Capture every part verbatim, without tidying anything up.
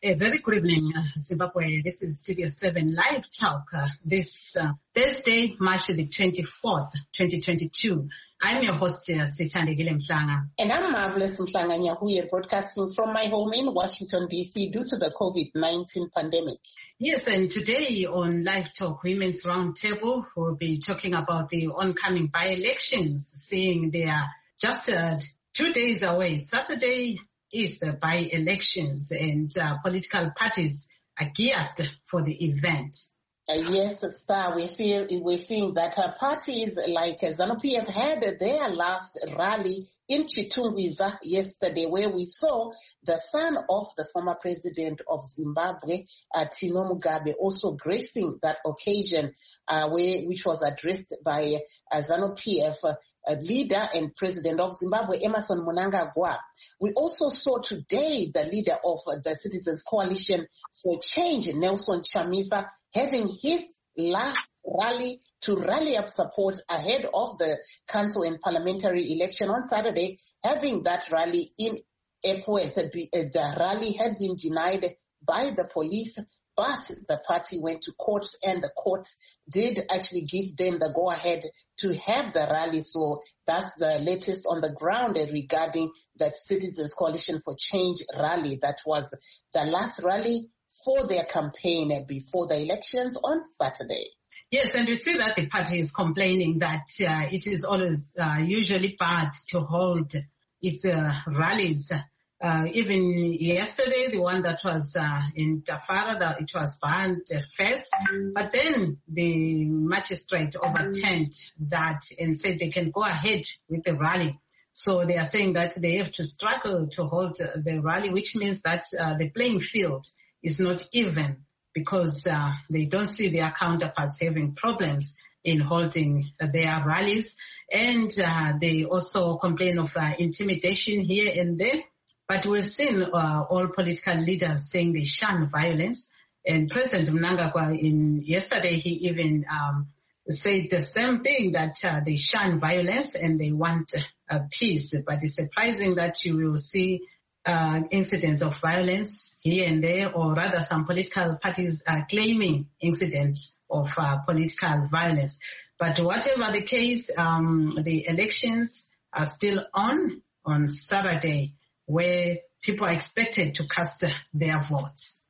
A very good evening, uh, Zimbabwe. This is Studio seven Live Talk. Uh, this uh, Thursday, March the twenty-fourth, twenty twenty-two. I'm your host, uh, Sithandegile Mhlanga. And I'm Marvelous Mhlanga Nyahuye, broadcasting from my home in Washington, D C due to the COVID nineteen pandemic. Yes, and today on Live Talk Women's Roundtable, we'll be talking about the oncoming by-elections, seeing they are just uh, two days away. Saturday is the by-elections, and uh, political parties are geared for the event. Uh, yes, Star, we're seeing, we're seeing that uh, parties like uh, ZANU-P F had their last rally in Chitungwiza yesterday, where we saw the son of the former president of Zimbabwe, uh, Tino Mugabe, also gracing that occasion, uh, where, which was addressed by uh, ZANU-P F uh, Uh, leader and president of Zimbabwe, Emmerson Mnangagwa. We also saw today the leader of uh, the Citizens Coalition for Change, Nelson Chamisa, having his last rally to rally up support ahead of the council and parliamentary election on Saturday, having that rally in Epworth. The rally had been denied by the police, but the party went to court, and the court did actually give them the go-ahead to have the rally. So that's the latest on the ground regarding that Citizens Coalition for Change rally. That was the last rally for their campaign before the elections on Saturday. Yes, and we see that the party is complaining that uh, it is always uh, usually bad to hold its uh, rallies. Uh, even yesterday, the one that was uh, in Tafara, that it was banned uh, first, but then the magistrate overturned that and said they can go ahead with the rally. So they are saying that they have to struggle to hold uh, the rally, which means that uh, the playing field is not even, because uh, they don't see their counterparts having problems in holding uh, their rallies. And uh, they also complain of uh, intimidation here and there. But we've seen uh, all political leaders saying they shun violence. And President Mnangagwa, in yesterday, he even um, said the same thing, that uh, they shun violence and they want uh, peace. But it's surprising that you will see uh, incidents of violence here and there, or rather some political parties are claiming incidents of uh, political violence. But whatever the case, um, the elections are still on on Saturday, where people are expected to cast their votes.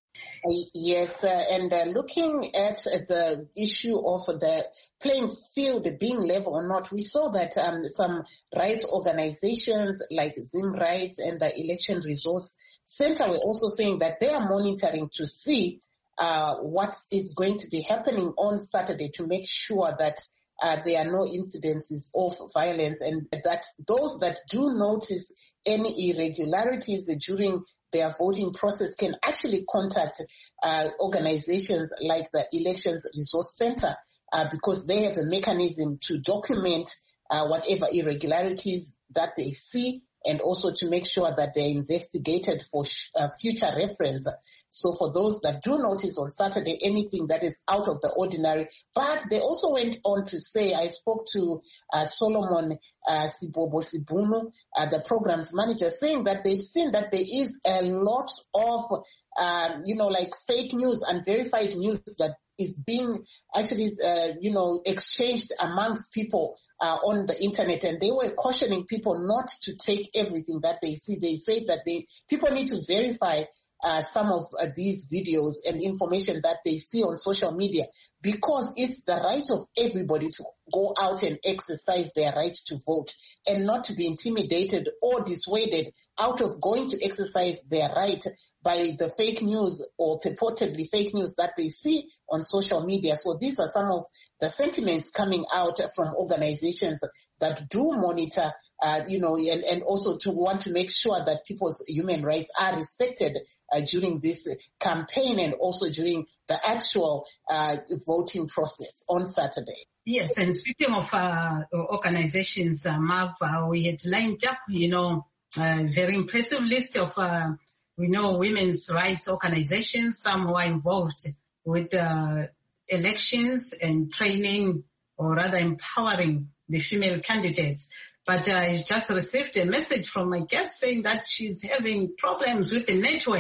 Yes, uh, and uh, looking at uh, the issue of the playing field being level or not, we saw that um, some rights organizations like Zim Rights and the Election Resource Center were also saying that they are monitoring to see uh, what is going to be happening on Saturday to make sure that Uh, there are no incidences of violence, and that those that do notice any irregularities during their voting process can actually contact uh, organizations like the Elections Resource Center uh, because they have a mechanism to document uh, whatever irregularities that they see, and also to make sure that they're investigated for sh- uh, future reference. So for those that do notice on Saturday anything that is out of the ordinary, but they also went on to say, I spoke to uh, Solomon uh, Sibobo Sibunu, uh, the programs manager, saying that they've seen that there is a lot of, uh, you know, like fake news, unverified news that is being actually, uh, you know, exchanged amongst people uh, on the internet, and they were cautioning people not to take everything that they see. They say that they people need to verify uh, some of uh, these videos and information that they see on social media, because it's the right of everybody to go out and exercise their right to vote and not to be intimidated or dissuaded out of going to exercise their right by the fake news or purportedly fake news that they see on social media. So these are some of the sentiments coming out from organizations that do monitor, uh, you know, and, and also to want to make sure that people's human rights are respected uh, during this campaign and also during the actual uh, voting process on Saturday. Yes, and speaking of uh, organizations, uh, Mav, uh, we had lined up, you know, a very impressive list of uh, we know women's rights organizations, some who are involved with uh, elections and training, or rather empowering the female candidates. But I just received a message from my guest saying that she's having problems with the network.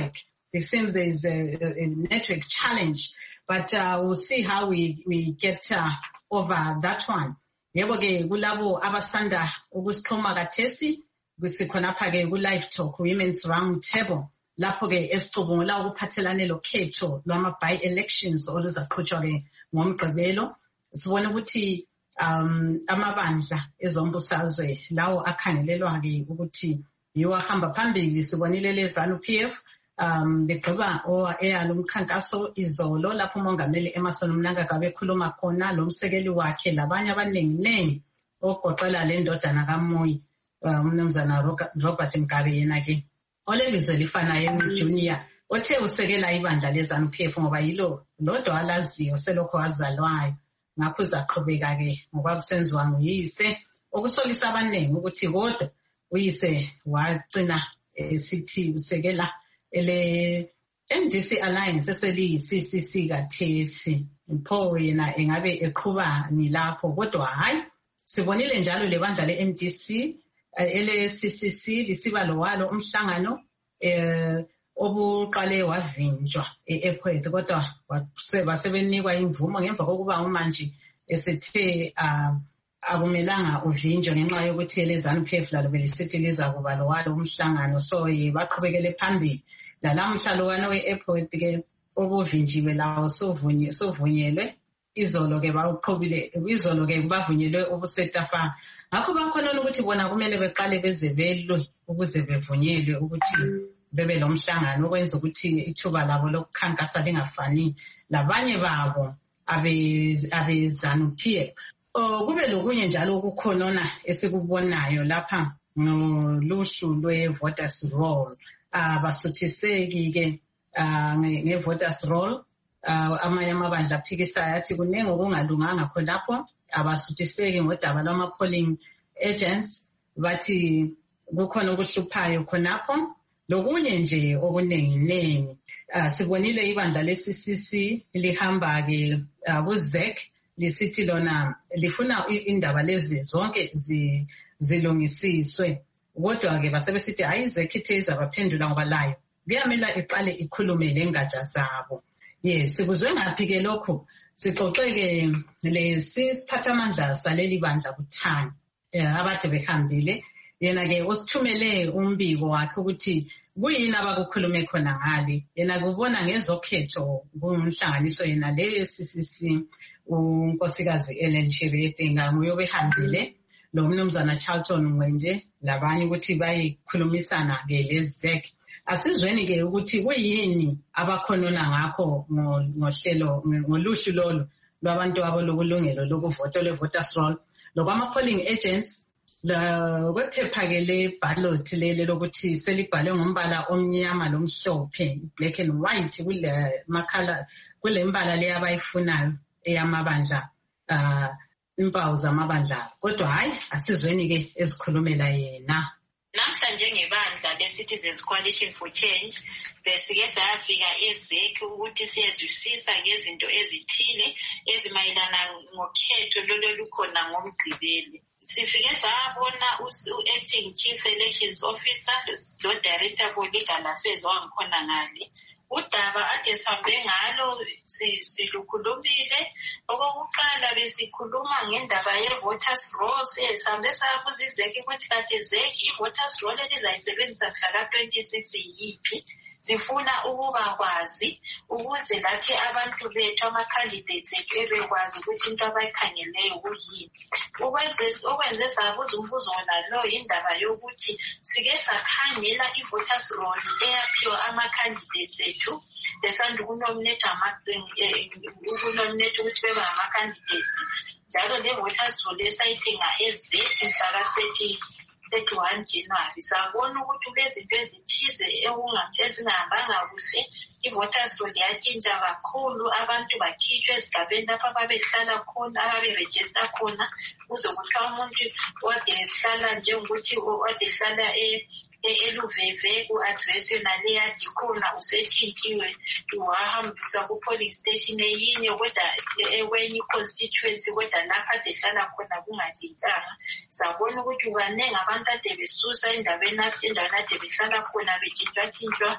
it seems there is a, a network challenge, but uh, we'll see how we, we get uh, over that one. Yebo ke kulabo abasanda ukusixhuma kathesi kusikhonapha ke ku live talk women's round table lapho ke esicubungula ukuphathelane lokhetho lwama by elections oluzaqhutshwa ke ngomgqibelo. Sibona ukuthi um amabandla ezombusazwe lawo akhangelelwa ke ukuthi yiwo ahamba phambili. Sibonile le ZANU-P F um begqiba eyalo umkhankaso izolo lapho umongameli Emmerson Mnangagwa ekhuluma khona lo msekeli wakhe labanye abaningi nengi ogoqela le ndodana kaMoyi umnumzana Robert Mkabi yena ke olelizwe lifanayo Junior othe usekela ibandla le ZANU-P F ngoba yilo lodwa alaziyo selokho wazalwayo. Ngakho uzaqhubeka ke ngoba kusenziwa nguyise okusolisa abaningi ukuthi kodwa uyise wagcina esithi usekela ele M D C Alliance eseli C C C kathesi. Mpho yena engabe eqhuba ni lapho kodwa hayi sibonile njalo lebandla le M D C ele C C C lisiba lo walo umhlangano eh obuqale wavinjwa eAirport kodwa basebenikwa imvumo ngemva kokuba umanje esethe akumelanga uvinjwe ngenxa yokuthi le ZANU-P F lalo belisithi liza kuba lo walo umhlangano. So baqhubekele phambili lalamhla wano weAirport ke obuvinjiwe lawo sovunye sovunyelwe izolo ke bawuqhubile izolo ke bavunyelwe obusetafa. Ngakho bakhona ukuthi bona kumele beqale bezebelwe ukuze bevunyelwe ukuthi bebe lo mhlangano okwenza ukuthi ithuba labo lokukhankasa lingafani labanye babo abe abe ZANU-P F. Oh kube lokunye njalo ukukhonona esikubonayo lapha ngoluhlu lwe voters roll. Abasuthiseki ke nge voters roll amanye amabandla aphikisayo athi kunenge okungalunganga khonapho. Abasuthiseki ngodaba lwama polling agents bathi kukhona ukuhluphayo khonapho. Lokunye nje okunengi nengi sibonile ibandla le C C C lihamba ke ku Z E C lisithi lona lifuna indaba lezi zonke zilungisiswe kodwa ke basebesithi hayi Z E C ithe izabaphendula ngoba layo kuyamela iqale ikhulume lengatsha zabo. Yes sikuzwe ngaphi ke lokho sixoxeke lesi siphathamandla saleli bandla kuthana abade behambile yena ke osithumele umbiko wakhe ukuthi kuyini abakukhulume khona ngale. Yena kubona ngezokhetho kumhlanganiso yena le C C C unkosikazi Ellen Chibete nguye obehambile lo mnumzana Charlton Ngwende labanye ukuthi bayikhulumisana ke le Z E C. Asizweni ke ukuthi kuyini abakhonona ngakho ngohlelo ngoluhlu lolo lwabantu abalokulungelo lokuvota le voters roll lokwama polling agents. La kwephepha ke le ballot lele lokuthi selibhalwe ngombala omnyama lomhlophe black and white kule makhala kule mbala le abayifunayo eyamabandla uh impawu zamabandla kodwa hayi asizweni ke ezikhulumela yena. Namhlanje ngebandla le-Citizens Coalition for Change besike sayafika e-Z E C ukuthi siyezwisisa ngezinto ezithile ezimayelana ngokhetho lolo lukhona ngomgqibeli. Sifike sabona u-acting chief elections officer lo director for legal affairs wangikhona ngale. Udaba ade sihambe ngalo silukhulumile. Okokuqala besikhuluma ngendaba ye-voters roll. Sihambe sabuza i-Z E C ukuthi kade Z E C i-voters roll elizayisebenzisa mhla ka twenty-six yiphi. Sifuna ukuba kwazi ukuze lathi abantu bethu ama-candidates ethu ebekwazi ukuthi into abayikhangeleyo kuyini. Ukwenze okwenze sabuza umbuzo nalo indaba yokuthi sike sakhangela i-voters roll eyaphiwa ama-candidates ethu besanda ukunominate ukunominate ukuthi bebe ama-candidates njalo le-voters roll esayidinga e-Z E C mhla ka thirty-one January. Sabona ukuthi kulezinto ezithize ezingahambanga kuhle. I-voters roll yatshintsha kakhulu. Abantu bakhitshwa esigabeni lapha babehlala khona ababeregister khona kuzokuthiwa umuntu wade ehlala njengokuthi wade ehlala eluveve ku-address yona leya dikhona usetshintshiwe wahambisa ku-polling station eyinye kodwa ekwenye i-constituency kodwa lapha ade hlala khona kungatshintshanga. Sabona ukuthi baningi abantu ade besusa endaweni endaweni ade behlala khona betshintshwa-tshintshwa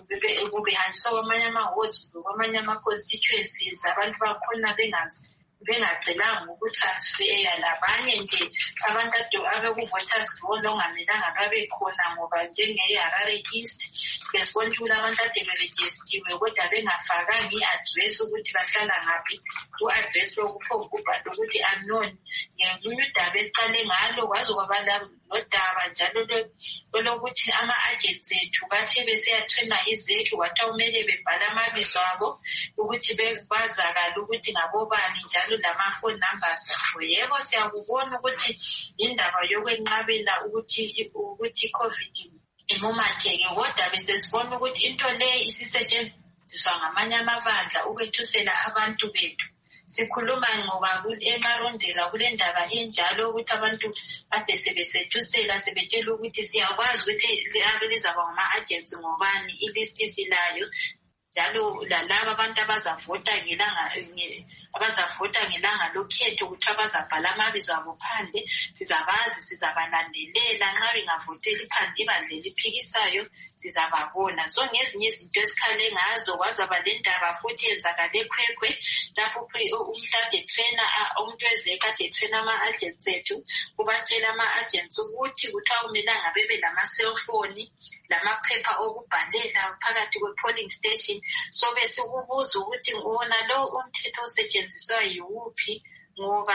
behanjiswa kwamanye ama-wards kwamanye ama-constituencies abantu bakhona bengazi bengacelanga ukutransfera labanye nje abantu abeku-voters roll ongamelanga babekhona ngoba njenge-Harare East besibona ukuthi abantu ade berejistiwe kodwa bengafakanga i-address ukuthi bahlala ngaphi ku-address lokubhala ukuthi unknown. Ngelinye udaba esiqale ngalo kwaze kwaba nodaba njalo lokuthi ama-agents ethu bathe beseyatrena izethu kwathiwa kumele bebhale amabizo abo ukuthi bazakale ukuthi ngabobani njalo lama-phone numbers abo. Yebo siyakubona ukuthi indaba yokwenqabela ukuthi ukuthi i-COVID imumatheke kodwa besesibona ukuthi into le isisetshenziswa ngamanye amabandla ukwethusela abantu bethu. Sikhuluma ngoba emarondela kule ndaba enjalo ukuthi abantu ade sebesethusela sebetshela ukuthi siyakwazi ukuthi lizaba ngama-agents ngobani ilist isilayo njalo lalabo abantu abazavota ngelanga abazavota ngelanga lokhetho ukuthi abazabhala amabizo abo phandle sizabazi sizabalandelela nxa bengavoteli phandle ibandla eliphikisayo sizababona. So ngezinye izinto esikhale ngazo kwazaba le ndaba futhi yenzakale eKwekwe lapho umuntu ade trainer umuntu wezeka ade trainer ama-agents ethu kubatshela ama-agents ukuthi kuthiwa kumelanga bebe lama-cellphone lamaphepha okubhalela phakathi kwe-polling station. So besikubuza ukuthi wona lo umthetho osetshenziswa yiwuphi ngoba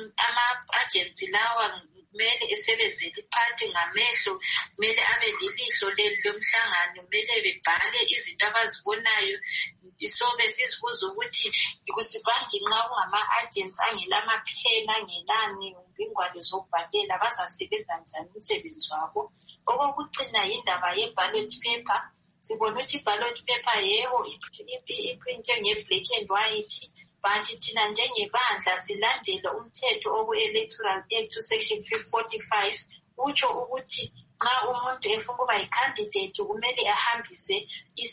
ama-agents lawa kumele esebenzele iphathi ngamehlo kumele abe lilihlo lomhlangano kumele bebhale izinto abazibonayo. So besisibuza ukuthi kusibanje nxa kungama-agents angelamapheni angelani ingwalo zokubhalela bazasebenza njani umsebenzi wabo. Okokucina yindaba ye-ballot paper. Sibona ukuthi i-ballot paper yebo iprintwe nge-black and white but thina njengebandla silandela umthetho oku-Electoral Act section forty-five utsho ukuthi nxa umuntu efuna ukuba yi-candidate kumele ahambise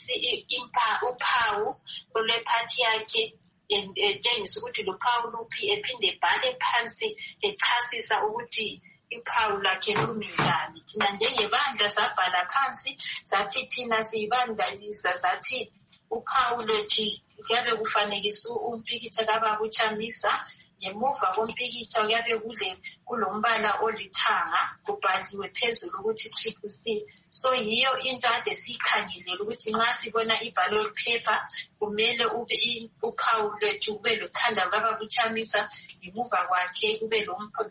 uphawu lwephathi yakhe etshengisa ukuthi luphawu luphi ephinde ebhale phansi echasisa ukuthi uphawu lakhe lumi njani. Thina njengebandla sabhala phansi sathi thina siyibandlalisa sathi uphawu lwethu kuyabe kufanekisa umpikitsha kababa uChamisa ngemuva kompikitsha kuyabe kule kulombala olithanga kubhaliwe phezulu ukuthi triple C. So yiyo into ade sikhangelele ukuthi nxa sibona i-ballot paper kumele ube uphawu lwethu kube lokhanda kababa uChamisa ngemuva kwakhe kube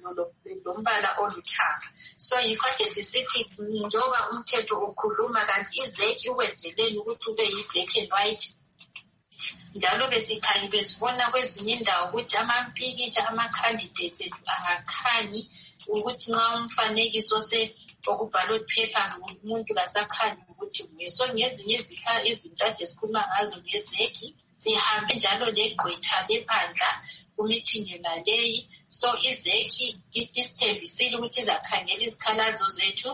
lombala oluthanga. So yikho ade sisithi njengoba umthetho ukhuluma kanti izeki ukwenzeleni ukuthi ube yi-black and white. Njalo besikhanyi besibona kwezinye indawo ukuthi amampikitsha ama-candidates ethu angakhanyi ukuthi nxa umfanekiso se okubhalot paper umuntu kasakhanyi ukuthi nguye. So ngezinye izinto ade sikhuluma ngazo ngezeki sihambe njalo legqwetha lebandla kumeeting yona leyi. So izeki isithembisile ukuthi izakhangela izikhalazo zethu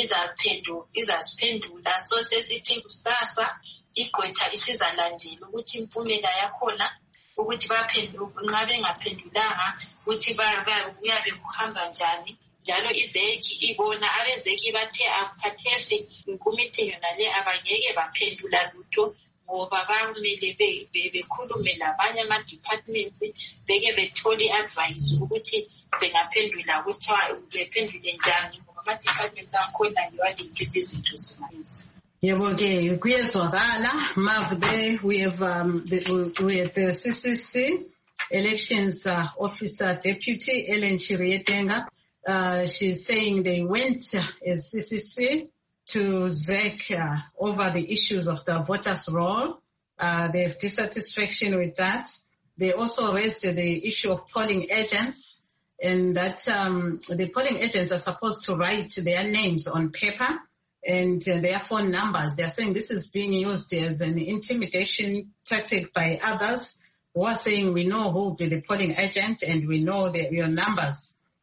izasiphendula. So sesithi kusasa igqwetha isizalandela ukuthi impumela yakhona ukuthi baphenduka nxa bengaphendulanga ukuthi kuyabe kuhamba njani. Njalo izeki ibona abezeki bathe akhathesi kumeeting yona le abangeke baphendula lutho ngoba bamele bekhulume labanye ama-departments beke bethole i-advice ukuthi bengaphendula kuthiwa bephendule njani ngoba ama-departments akhona ngiwalenzisa izinto zimayezi. Yebo ke kuyezwakala Mav there we have um, the, we have the C C C elections uh, officer deputy Ellen Chirietenga. Uh, she's saying they went uh, as C C C to Z E C uh, over the issues of the voters roll. Uh, they have dissatisfaction with that. They also raised uh, the issue of polling agents and that um, the polling agents are supposed to write their names on paper and uh, their phone numbers. They're saying this is being used as an intimidation tactic by others who are saying we know who will be the polling agent and we know the, your numbers.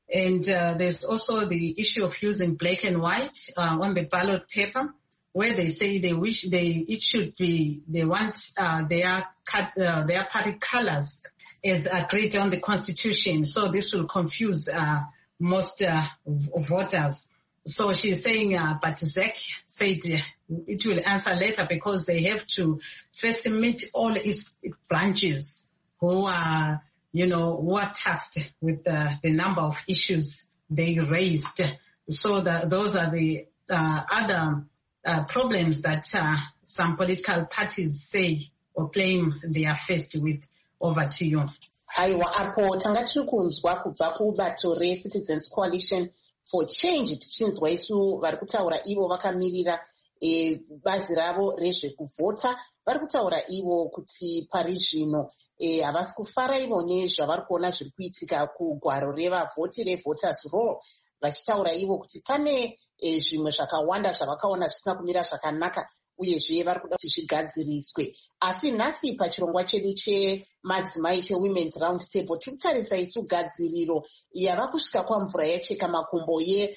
And uh, there's also the issue of using black and white uh, on the ballot paper, where they say they wish they it should be they want uh, their uh, their party colors as agreed on the Constitution. So this will confuse uh, most uh, voters. So she's saying, uh, but Z E C said it will answer later because they have to first meet all its branches who are, you know, who are tasked with uh, the number of issues they raised. So that those are the uh, other uh, problems that uh, some political parties say or claim they are faced with. Over to you. Aiwa, apo tanga tiri kunzwa kubva kubato reCitizens Coalition for Change tichinzwa isu vari kutaura ivo vakamirira e, bazi ravo rezvekuvhota vari kutaura ivo kuti pari zvino havasi e, kufara ivo nezvavari kuona zviri kuitika kugwaro revavhoti revoters roll vachitaura ivo kuti pane e, zvimwe zvakawanda zvavakaona zvisina kumira zvakanaka uyezve vari kuda kuti zvigadziriswe. Asi nhasi pachirongwa chedu chemadzimai chewomen's round table tiri kutarisa isu gadziriro yava kusvika kwamvura yacheka makumbo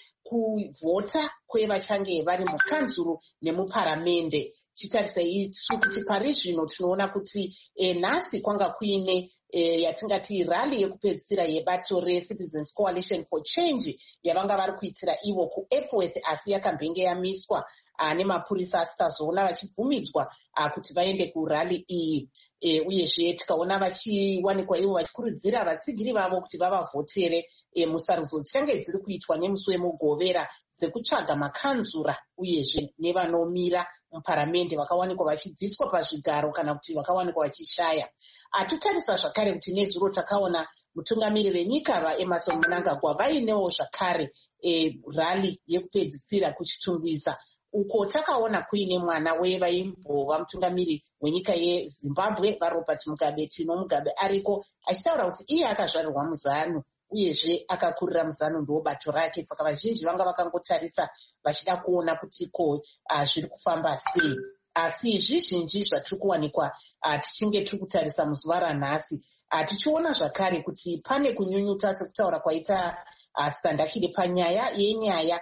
yekuvhota kwevachange vari mukanzuru nemuparamende. Tichitarisa isu kuti pari zvino tinoona kuti e, nhasi kwanga kuine e, yatingati rally yekupedzisira yebato reCitizens Coalition for Change yavanga vari kuitira ivo kuEpworth asi yakambenge yamiswa nemapurisa asitazoona vachibvumidzwa kuti vaende kurally iyi e, uyezve tikaona vachiwanikwa ivo vachikurudzira vatsigiri vavo kuti vavavhotere e, musarudzo dzichange dziri kuitwa nemusi wemugovera dzekutsvaga makanzura uyezve nevanomira muparamende vakawanikwa vachibviswa pazvigaro kana kuti vakawanikwa vachishaya. Atitarisa zvakare kuti nezuro takaona mutungamiri venyika vaEmmerson Mnangagwa vainewo zvakare e, rally yekupedzisira kuchitungwiza uko takaona kuine mwana wevaimbova mutungamiri wenyika yeZimbabwe vaRobert Mugabe Tino Mugabe ariko achitaura kuti iye akazvarirwa muZanu uyezve akakurira muZanu ndo bato rake. Saka vazhinji vanga vakangotarisa vachida kuona kuti ko zviri kufamba sei. Asi zvizhinji zvatiri kuwanikwa tichinge tiri kutarisa muzuva ranhasi tichiona zvakare kuti pane kunyunyuta sekutaura kwaita Standakile panyaya yenyaya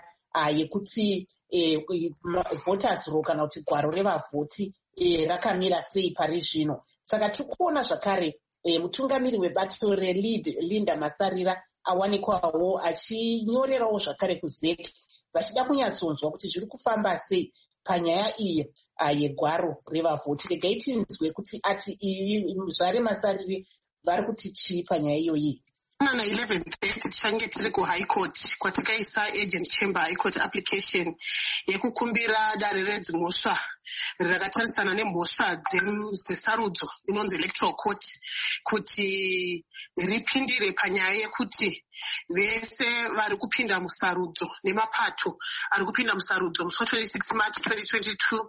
yekuti E, voters roll kana kuti gwaro revavhoti e, rakamira sei pari zvino. Saka tiri kuona zvakare e, mutungamiri webato reLead Linda Masarira awanikwawo achinyorerawo zvakare kuZ E C vachida kunyatsonzwa kuti zviri kufamba sei panyaya iyi yegwaro revavhoti. Regai tinzwe kuti ati zvare Masariri vari kuti chii panyaya iyoyi. Na eleven thirty tichange tiri kuHigh Court kwatakaisa Agent Chamber High Court application yekukumbira dare redzimhosva rakatarisana nemhosva dzesarudzo inonzi Electoral Court kuti ripindire panyaya yekuti vese vari kupinda musarudzo nemapato ari kupinda musarudzo musi wa twenty-six March twenty twenty-two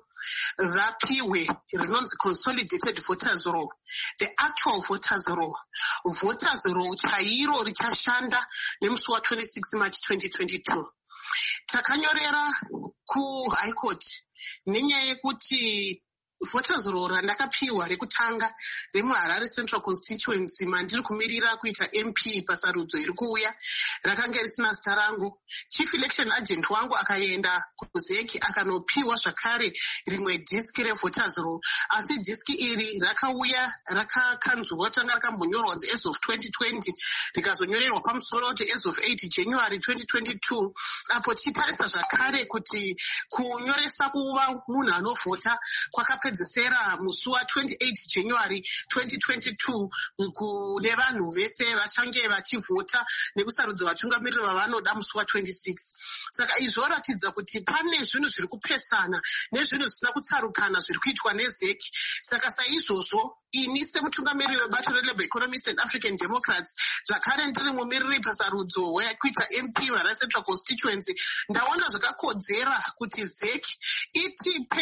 vapiwe rinonzi Consolidated Voters Roll, the actual voters roll. Voters roll chairo richashanda nemusi wa twenty-six March twenty twenty-two. Takanyorera ku High Court nenyaya yekuti voters roll randakapiwa rekutanga remuHarare Central Constituency mandiri kumirira kuita M P pasarudzo iri kuuya rakanga risina zita rangu. Chief Election Agent wangu akaenda kuZ E C akanopiwa zvakare rimwe diski revoters roll, asi diski iri rakauya rakakanzurwa tanga rakambonyorwa kunzi as of twenty twenty rikazonyorerwa pamusoro kuti as of eight January twenty twenty-two. Apo tichitarisa zvakare kuti kunyoresa kuva munhu anovhota kwakapedzisera musi wa twenty-eight January twenty twenty-two kune vanhu vese vachange vachivhota nekusarudza vatungamiriri vavanoda musi wa twenty-six. Saka izvo zvoratidza kuti pane zvinhu zviri kupesana nezvinhu zvisina kutsarukana zviri kuitwa neZ E C. Saka saizvozvo ini semutungamiriri webato reLabour Economists and African Democrats zvakare ndiri mumiriri pasarudzo wekuita M P Harare Central Constituency ndaona zvakakodzera kuti Z E C itipe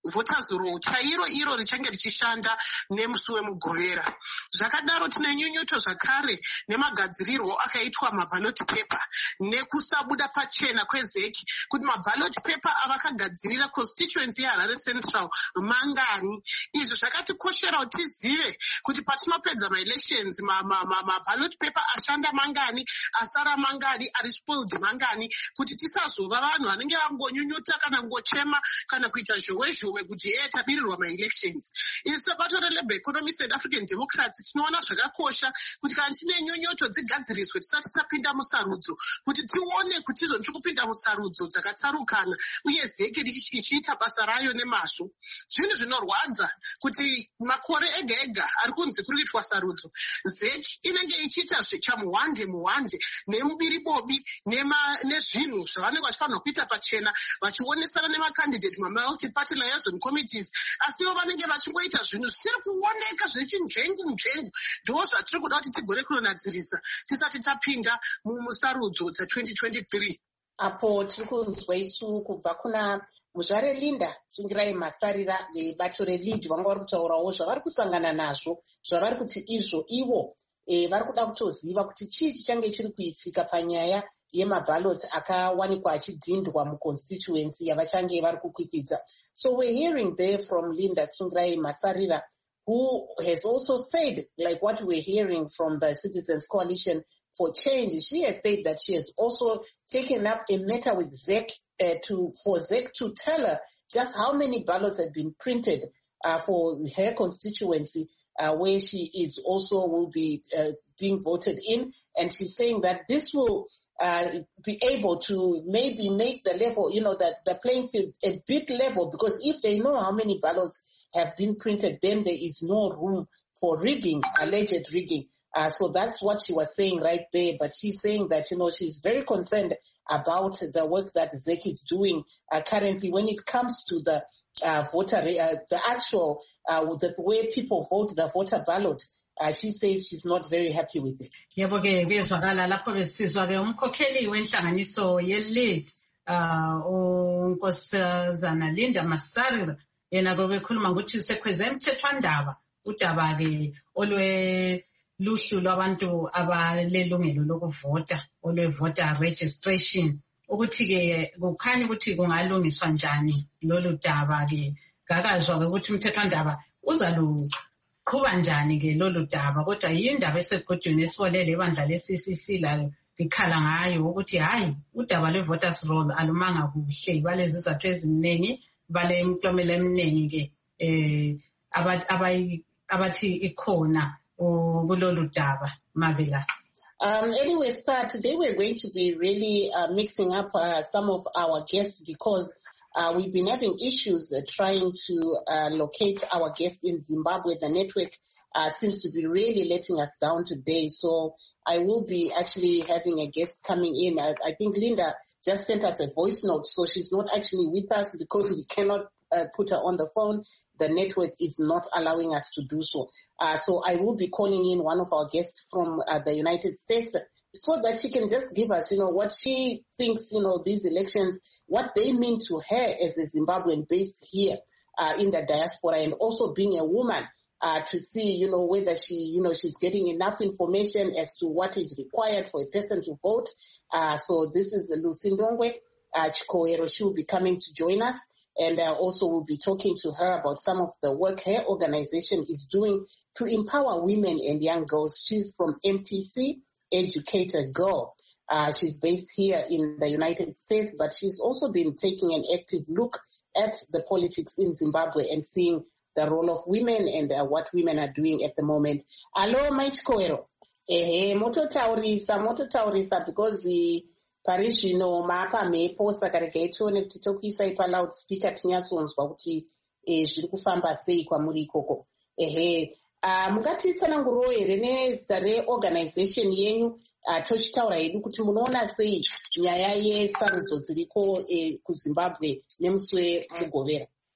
voters roll chairo iro richange richishanda nemusi wemugovera. Zvakadaro tine nyunyuto zvakare nemagadzirirwo akaitwa maballot paper nekusabuda pachena kwezeki kuti maballot paper avakagadzirira constituency yaHarare Central mangani. Izvo zvakatikoshera kuti tizive kuti patinopedza maelections maballot paper ashanda mangani, asara mangani, ari spoiled mangani, kuti tisazova vanhu vanenge vangonyunyuta kana ngochema kana kuita zhowezhowe kuti e tabirirwa maelections. Isu sebato reLabour Economists and African Democrats tinoona zvakakosha kuti kana tine nyonyoto dzigadziriswe tisati tapinda musarudzo, kuti tione kuti izvo ndikupinda musarudzo dzakatsarukana uye zeki ichiita basa rayo nemazvo. Zvinhu zvinorwadza kuti makore ega ega ari kunzi kuri kuitwa sarudzo, zeki inenge ichiita zvechamuhwande muhwande nemubiribobi nezvinhu zvavanenge vachifanirwa kuita pachena vachionesana nemakandidate mamulti-party liaison committees, asiwo vanenge vachingoita zvinhu zvisiri kuoneka zvechinzvengu nzvengu. Ndo zvatiri kuda kuti tigone kunonadzirisa tisati tapinda musarudzo dza-twenty twenty-three. Apo tiri kunzwa isu kubva kuna muzvare Linda Tsungirai Masarira vebato reLead, vanga vari kutaurawo zvavari kusangana nazvo, zvavari kuti izvo ivo e, vari kuda kutoziva kuti chii chichange chiri kuitika panyaya yemaballot akawanikwa achidhindwa muconstituency yavachange vari kukwikwidza. So we're hearing there from Linda Tsungirai Masarira, who has also said, like what we're hearing from the Citizens Coalition for Change, she has said that she has also taken up a matter with Z E C uh, to for Z E C to tell her just how many ballots have been printed uh, for her constituency, uh, where she is also will be uh, being voted in. And she's saying that this will uh, be able to maybe make the level, you know, that the playing field a bit level, because if they know how many ballots have been printed, then there is no room for rigging, alleged rigging. Uh, so that's what she was saying right there. But she's saying that, you know, she's very concerned about the work that Z E C is doing uh, currently when it comes to the uh, voter, uh, the actual, uh, the way people vote, the voter ballot. Uh, she says she's not very happy with it. Yebo ke kuyezwakala lapho besizwa ke umkhokheli wenhlanganiso yeLead uh unkosazana Linda Masarira yena bekhuluma ngokuthi sekhweze emthethwandaba udaba ke olwe luhlu lwabantu abalelungelo lokuvota olwe voter registration, ukuthi ke kukhanya ukuthi kungalungiswa njani lolu daba ke. Ngakazwa ke ukuthi umthethwandaba uzalu qhuba njani ke lolu daba, kodwa yindaba esegodweni esibonele ibandla le-C C C layo likhala ngayo ukuthi hayi udaba lwe-voters roll alumanga kuhle, balezi izathu eziningi, bale imiklomelo eminingi ke eh abathi ikhona kulolu daba. Marvelous. Um, anyway, Star, today we're going to be really uh, mixing up uh, some of our guests because uh, we've been having issues uh, trying to uh, locate our guests in Zimbabwe. The network uh, seems to be really letting us down today. So I will be actually having a guest coming in. I, I think Linda just sent us a voice note, so she's not actually with us because we cannot uh, put her on the phone. The network is not allowing us to do so. Uh, so I will be calling in one of our guests from uh, the United States so that she can just give us, you know, what she thinks, you know, these elections, what they mean to her as a Zimbabwean based here uh, in the diaspora, and also being a woman uh, to see, you know, whether she, you know, she's getting enough information as to what is required for a person to vote. Uh, so this is Lucindongwe uh, Chikoero. She will be coming to join us. And uh, also we'll be talking to her about some of the work her organization is doing to empower women and young girls. She's from M T C, Educator Girl. Uh, she's based here in the United States, but she's also been taking an active look at the politics in Zimbabwe and seeing the role of women and uh, what women are doing at the moment. Hello, Maichikoero. Eh, mototaurisa, mototaurisa, because the parishino mapa mepo sakarekaito nekuti tokuisai pa loudspeaker tinyatsonzwa kuti eh zviri kufamba sei kwamuri ikoko. Ehe, ah mungatitsananguruwo here nezita reorganization yenyu uh, tochitaura hedu kuti munoona sei nyaya yesarudzo dziriko eh, kuZimbabwe nemusi wemugovera.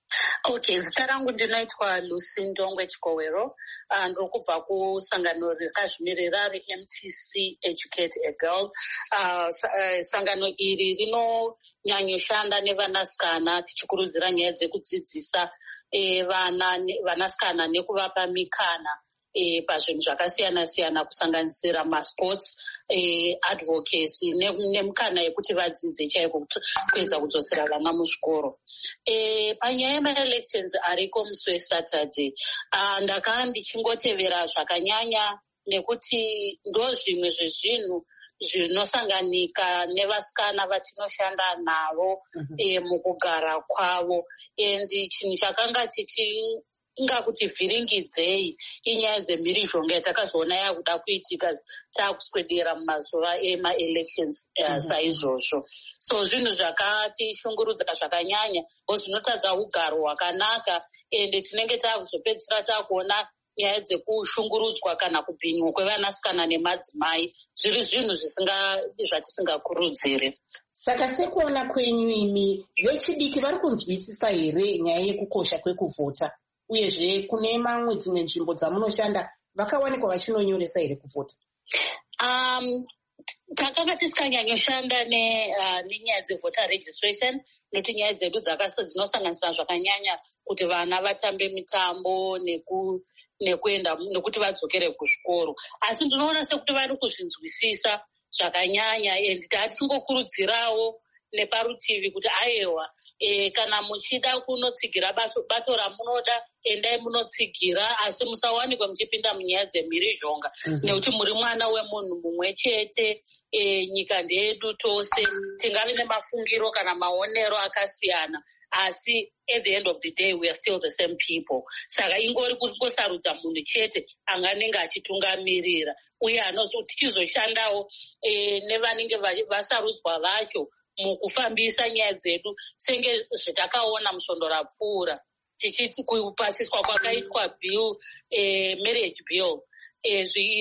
Okay, zita rangu ndinoitwa Lucy Ndongwe Chikowero. Uh, ndiri kubva kusangano rakazvimirira re-M T C Educate a Girl. Uh, uh, sangano iri rinonyanyoshanda nevanasikana tichikurudzira nyaya dzekudzidzisa eh, vana vanasikana nekuvapa mikana eh, pazvinhu zvakasiyana-siyana kusanganisira masports, eh, advocacy nemikana yekuti vadzidze chaiko kuedza kudzosera vana muzvikoro. Eh, panyaya yema-elections ariko musi weSaturday, uh, ndakanga ndichingotevera zvakanyanya nekuti ndo zvimwe zvezvinhu zvinosanganika nevasikana vatinoshanda navo mm-hmm. e, mukugara kwavo. And chinhu chakanga chichi inga kuti vhiringidzei inyaya dzemhirizhonga yatakazoona yakuda kuitika taakuswedera mumazuva ema-elections uh, mm-hmm. saizvozvo. So zvinhu zvakatishungurudza zvakanyanya zvinotadza ugaro hwakanaka, ende tinenge taakuzopedzisira taakuona nyaya dzekushungurudzwa kana kubhinywa kwevanasikana nemadzimai zviri zvinhu zvatisingakurudziri. Saka sekuona kwenyu imi vechidiki vari kunzwisisa here nyaya yekukosha kwekuvhota, uyezve kune mamwe dzimwe nzvimbo dzamunoshanda vakawanikwa vachinonyoresa here kuvhota? Um, takanga tisinganyanyoshanda nenyaya uh, dzevhota registration, nekuti nyaya dzedu dzinosanganisira zvakanyanya kuti vana vatambe mitambo neku nekuenda nekuti vadzokere kuzvikoro. Asi ndinoona sekuti vari kuzvinzwisisa zvakanyanya, and tatisingokurudzirawo neparutivi kuti aiwa e, kana muchida kunotsigira baso bato ramunoda endai munotsigira, asi musawanikwe muchipinda munyaya dzemhirizhonga mm-hmm. nekuti muri mwana wemunhu mumwe chete. E, nyika ndeyedu tose tingave nemafungiro kana maonero akasiyana, asi at the end of the day we are still the same people. Saka ingori kungosarudza munhu chete anganenge achitungamirira uye tichizoshandawo e, nevanenge vasarudzwa vacho mukufambisa nyaya dzedu senge zvetakaona musvondo rapfuura tichiti kupasiswa kwakaitwa bill e, marriage bill e,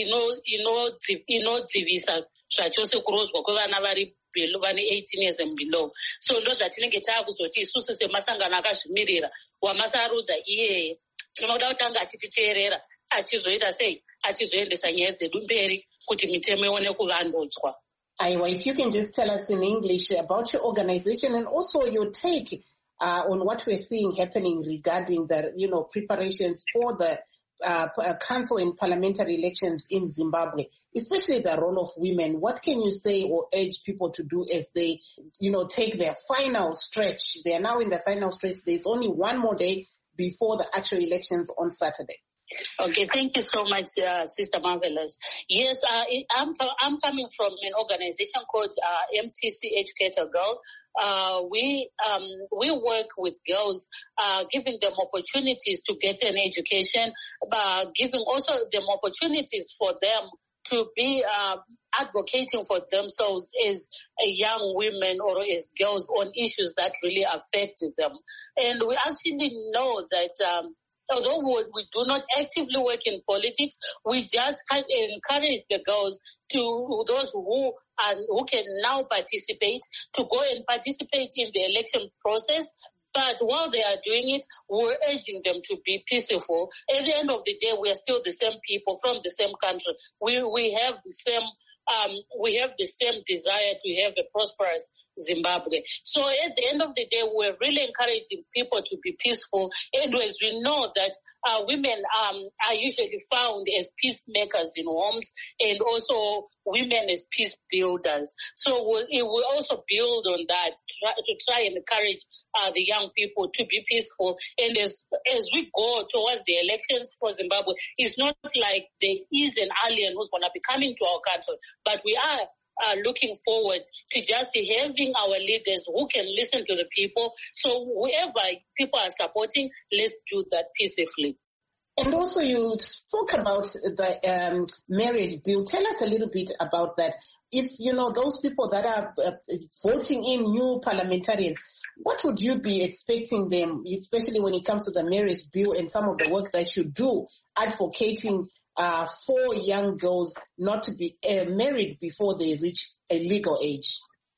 inodzivisa zvachose kurodzwa kwevana vari vane eighteen years and below. So ndo zvatinenge taakuzoti isusu semasangano akazvimirira wamasarudza iyeye tinoda kutanga achititeerera achizoita sei achizoendesa nyaya dzedu mberi kuti mitemo ione kuvandudzwa. Aiwa, if you can just tell us in English about your organization and also your take uh, on what we're seeing happening regarding the, you know, preparations for the uh, council and parliamentary elections in Zimbabwe, especially the role of women. What can you say or urge people to do as they, you know, take their final stretch? They are now in the final stretch. There's only one more day before the actual elections on Saturday. Okay, thank you so much, uh, Sister Marvelous. Yes, uh, I'm I'm coming from an organization called uh, M T C Educate a Girl. Uh, we um, we work with girls, uh, giving them opportunities to get an education, uh, giving also them opportunities for them to be uh, advocating for themselves as a young women or as girls on issues that really affect them. And we actually know that um, although we do not actively work in politics, we just encourage the girls to those who are, who can now participate to go and participate in the election process. But while they are doing it, we're urging them to be peaceful. At the end of the day, we are still the same people from the same country. We we have the same um, we have the same desire to have a prosperous Zimbabwe. So at the end of the day, we're really encouraging people to be peaceful. Anyways, we know that uh, women um, are usually found as peacemakers in homes and also women as peace builders. So we'll, it will also build on that to try, to try and encourage uh, the young people to be peaceful. And as, as we go towards the elections for Zimbabwe, it's not like there is an alien who's going to be coming to our country, but we are Uh, looking forward to just having our leaders who can listen to the people. So whoever people are supporting, let's do that peacefully. And also you spoke about the um, marriage bill. Tell us a little bit about that. If, you know, those people that are uh, voting in new parliamentarians, what would you be expecting them, especially when it comes to the marriage bill and some of the work that you do advocating Uh, for young girls not to be uh, married before they reach a legal age?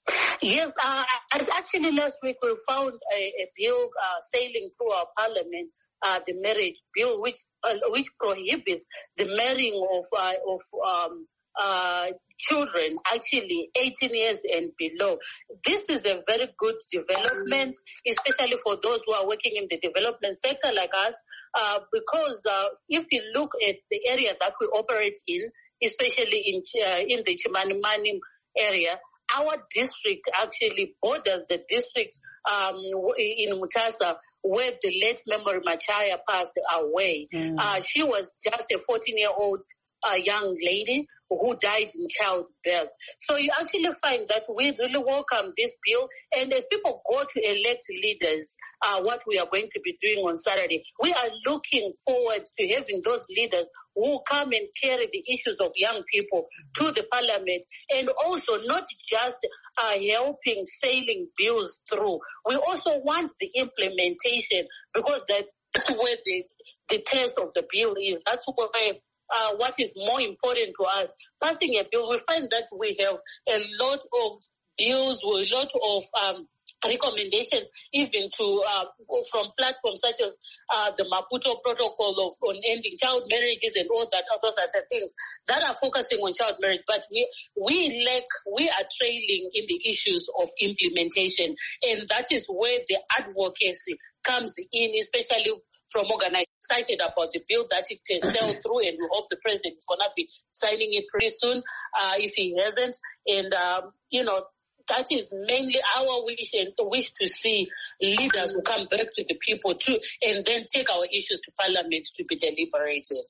Yes, uh, actually last week we found a, a bill uh, sailing through our parliament, uh, the marriage bill, which uh, which prohibits the marrying of uh, of um, uh, children, actually eighteen years and below. This is a very good development, especially for those who are working in the development sector like us, uh, because uh, if you look at the area that we operate in, especially in uh, in the Chimanimani area, our district actually borders the district um, in Mutasa where the late Memory Machaya passed away. Mm. Uh, she was just a fourteen-year-old uh, young lady who died in childbirth. So you actually find that we really welcome this bill. And as people go to elect leaders, uh, what we are going to be doing on Saturday, we are looking forward to having those leaders who come and carry the issues of young people to the parliament, and also not just uh, helping sailing bills through. We also want the implementation, because that, that's where the, the test of the bill is. That's where Uh, what is more important to us. Passing a bill, we find that we have a lot of bills, a lot of um, recommendations, even to uh, from platforms such as uh, the Maputo Protocol of on ending child marriages and all that, those other things that are focusing on child marriage. But we we lack, we are trailing in the issues of implementation, and that is where the advocacy comes in, especially from organizations excited about the bill that it has sailed through, and we hope the president is going to be signing it pretty soon, uh, if he hasn't. And, um, you know, that is mainly our wish, and wish to see leaders who come back to the people too, and then take our issues to parliament to be deliberated.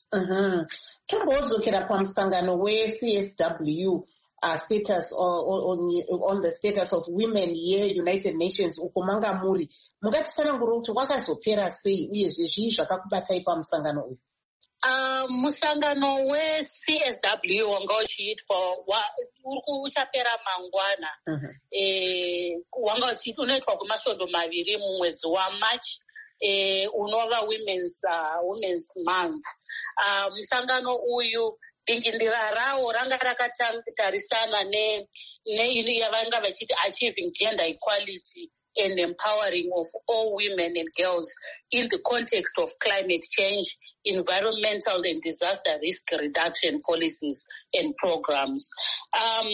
Tombozokera pamusangano we-C S W uh, status on, on on the status of women here, United Nations ukomanga muri. Mungatisana kuti kwakazopera sei uyezve zvii zvakakubatai pamusangano uyu? Uh, musangano we-C S W wanga uchiitwa uri uchapera mangwana. Uh-huh. E, wanga uchiitwa unoitwa kwamasvondo maviri mumwedzi waMarch, e, unova women's uh, women's month. Uh, musangano uyu dingindira rawo ranga rakatarisana ne ne yavanga vachiti achieving gender equality and empowering of all women and girls in the context of climate change, environmental and disaster risk reduction policies and programs. Um,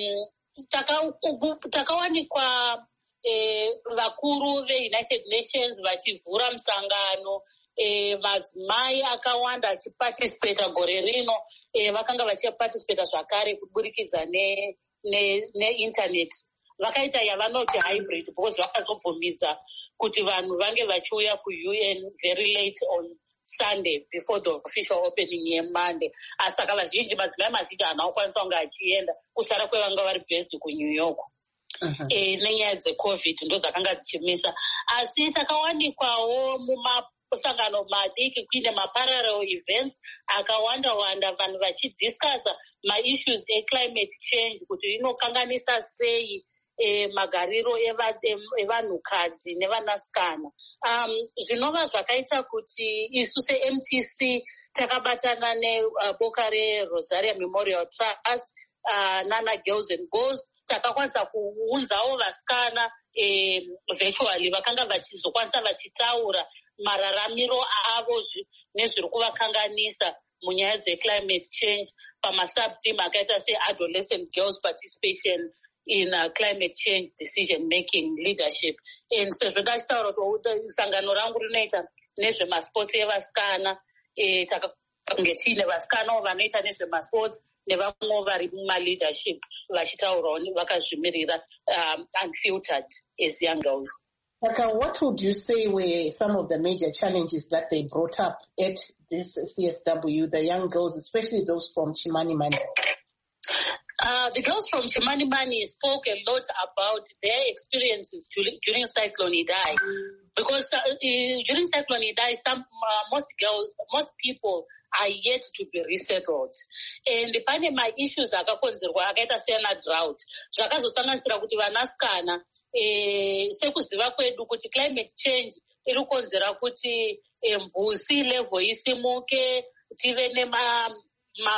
takawanikwa eh, vakuru ve-United Nations vachivhura musangano, eh, madzimai akawanda achiparticipata gore rino, eh, vakanga vachiparticipata zvakare kuburikidza ne, ne, ne internet. Vakaita yavanoti hybrid, because vakazobvumidza kuti vanhu vange vachiuya ku-U N very late on Sunday before the official opening yeMonday. Asaka vazhinji madzimai mazhinji haana kukwanisa kunge achienda, kusara kwevanga vari based kuNew York. Uh-huh. E, nenyaya dzeCovid ndo dzakanga dzichimisa. Asi takawanikwawo mumasangano madiki kuine maparallel events akawanda-wanda, vanhu vachidiscussa ma-issues e-climate change kuti inokanganisa sei E, magariro evanhukadzi eva nevanasikana. Um, zvinova zvakaita kuti isu se-M T C takabatana neboka uh, reRosaria Memorial Trust uh, nana Girls and Goals, takakwanisa kuunzawo vasikana e, virtually vakanga vachizokwanisa vachitaura mararamiro avo nezviri kuvakanganisa munyaya dzeclimate change pamasubtheme akaita se-adolescent girls participation in uh, climate change decision-making leadership. And sezvo ndachitaura kuti sangano rangu rinoita nezvemasports evasikana, e, takange tiine vasikanawo vanoita nezvemasports nevamwewo vari mumaleadership vachitaurawo vakazvimirira, um, unfiltered as young girls. Kaka, what would you say were some of the major challenges that they brought up at this C S W, the young girls, especially those from Chimanimani? Uh, the girls from Chimanimani spoke a lot about their experiences during, during Cyclone Idai, because uh, during Cyclone Idai, some uh, most girls, most people are yet to be resettled, and pane my issues akakonzerwa akaita sena drought zvakazosanganisira kuti vanasikana eh, sekuziva kwedu kuti climate change iri kukonzera kuti eh, mvusi level isimuke, tive nema ma,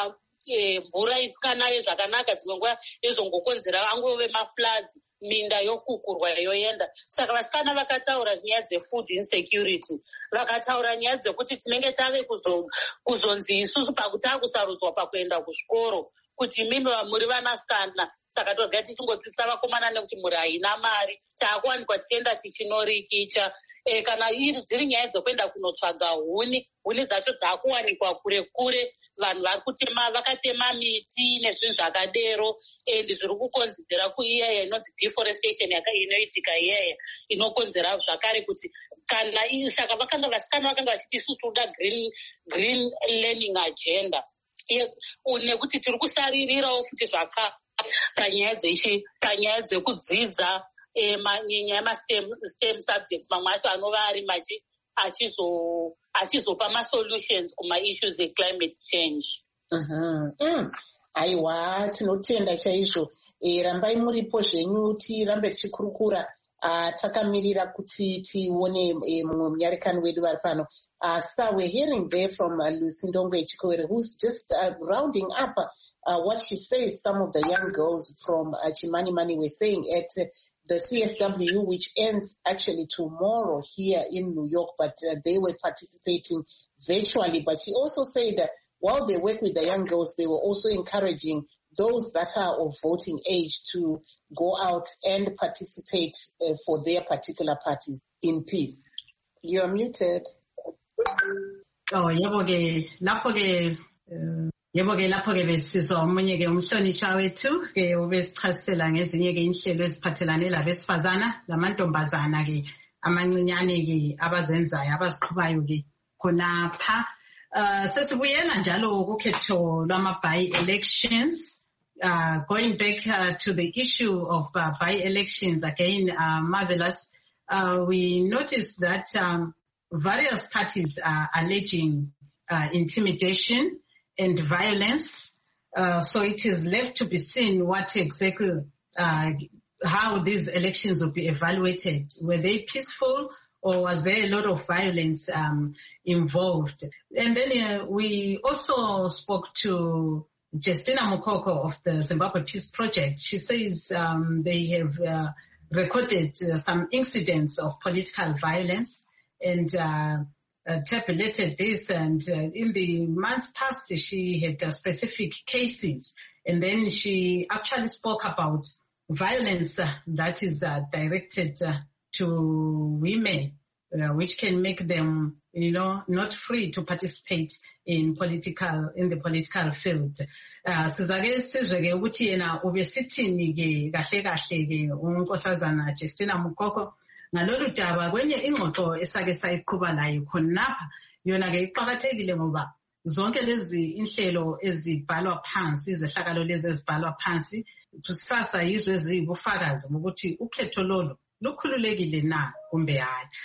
mvura isikanaye zvakanaka dzimwe nguva yozongokonzera angove mafloods, minda yokukurwa yoenda. Saka vasikana vakataura nyaya dzefood insecurity, vakataura nyaya dzekuti tinenge tave kuzonzi isusu pakutakusarudzwa pakuenda kuzvikoro kuti imimi muri vanasikana, saka toga tichingodzidzisa vakomana nekuti muri haina mari, taakuwanikwa tichienda tichinorikicha. E, kana iri dziri nyaya dzekuenda kunotsvaga huni, huni dzacho dzaakuwanikwa kure kure, vanhu vari kutema vakatema miti nezvinhu zvakadero, and zviri kukonzera kuiyaya inonzi deforestation inoitika iyaya inokonzera zvakare kuti kana saka vakanga vasikana vakanga vachiti isusu toda green green learning agenda, nekuti tiri kusaririrawo futi zvakare panyaya dzechi panyaya dzekudzidza nyaya yemastem stem subjects, mamwe acho anova ari machi achizo achizopa masolutions kuma-issues e-climate change. Uh-huh. Mm. Aiwa, tinotenda chaizvo. E, rambai muripo zvenyu tirambe tichikurukura. Uh, takamirira kuti tione mumwe munyarekani wedu vari pano. Uh, so we're hearing there from uh, Lucy Ndongwe Chikowere, who's just uh, rounding up uh, uh, what she says some of the young girls from uh, Chimani Mani were saying at uh, the C S W, which ends actually tomorrow here in New York, but uh, they were participating virtually. But she also said that while they work with the young girls, they were also encouraging those that are of voting age to go out and participate uh, for their particular parties in peace. You're muted. Oh, yeboge, lapoge, yeboge lapoge besizwa omunye ke umhlonishwa wethu ke ubesichasisela ngezinye ke inhlelo eziphathelane labesifazana lamantombazana ke amancinyane ke abazenzayo abaziqhubayo ke khonapha. Uh, sesibuyela njalo kukhetho lwama by-elections. Uh, going back uh, to the issue of uh, by-elections again, uh, Marvelous, uh, we noticed that um, various parties are alleging uh, intimidation and violence. Uh, so it is left to be seen what exactly, uh, how these elections will be evaluated. Were they peaceful or was there a lot of violence um, involved? And then uh, we also spoke to Justina Mukoko of the Zimbabwe Peace Project. She says um, they have uh, recorded uh, some incidents of political violence and uh, uh, tabulated this. And uh, in the months past, she had uh, specific cases. And then she actually spoke about violence uh, that is uh, directed uh, to women, uh, which can make them, you know, not free to participate in political, in the political field. Uh, sizake sizweke ukuthi yena ubesithini ke kahle kahle ke unkosazana Justina Mukoko ngalolu daba kwenye ingxoxo esake sayiqhuba layo khonapha. Yona ke iqhakathekile ngoba zonke lezi inhlelo ezibhalwa phansi, izehlakalo lezi ezibhalwa phansi kusasa yizo ezibufakazi ukuthi ukhetho lolo lukhululekile na kumbe hayi.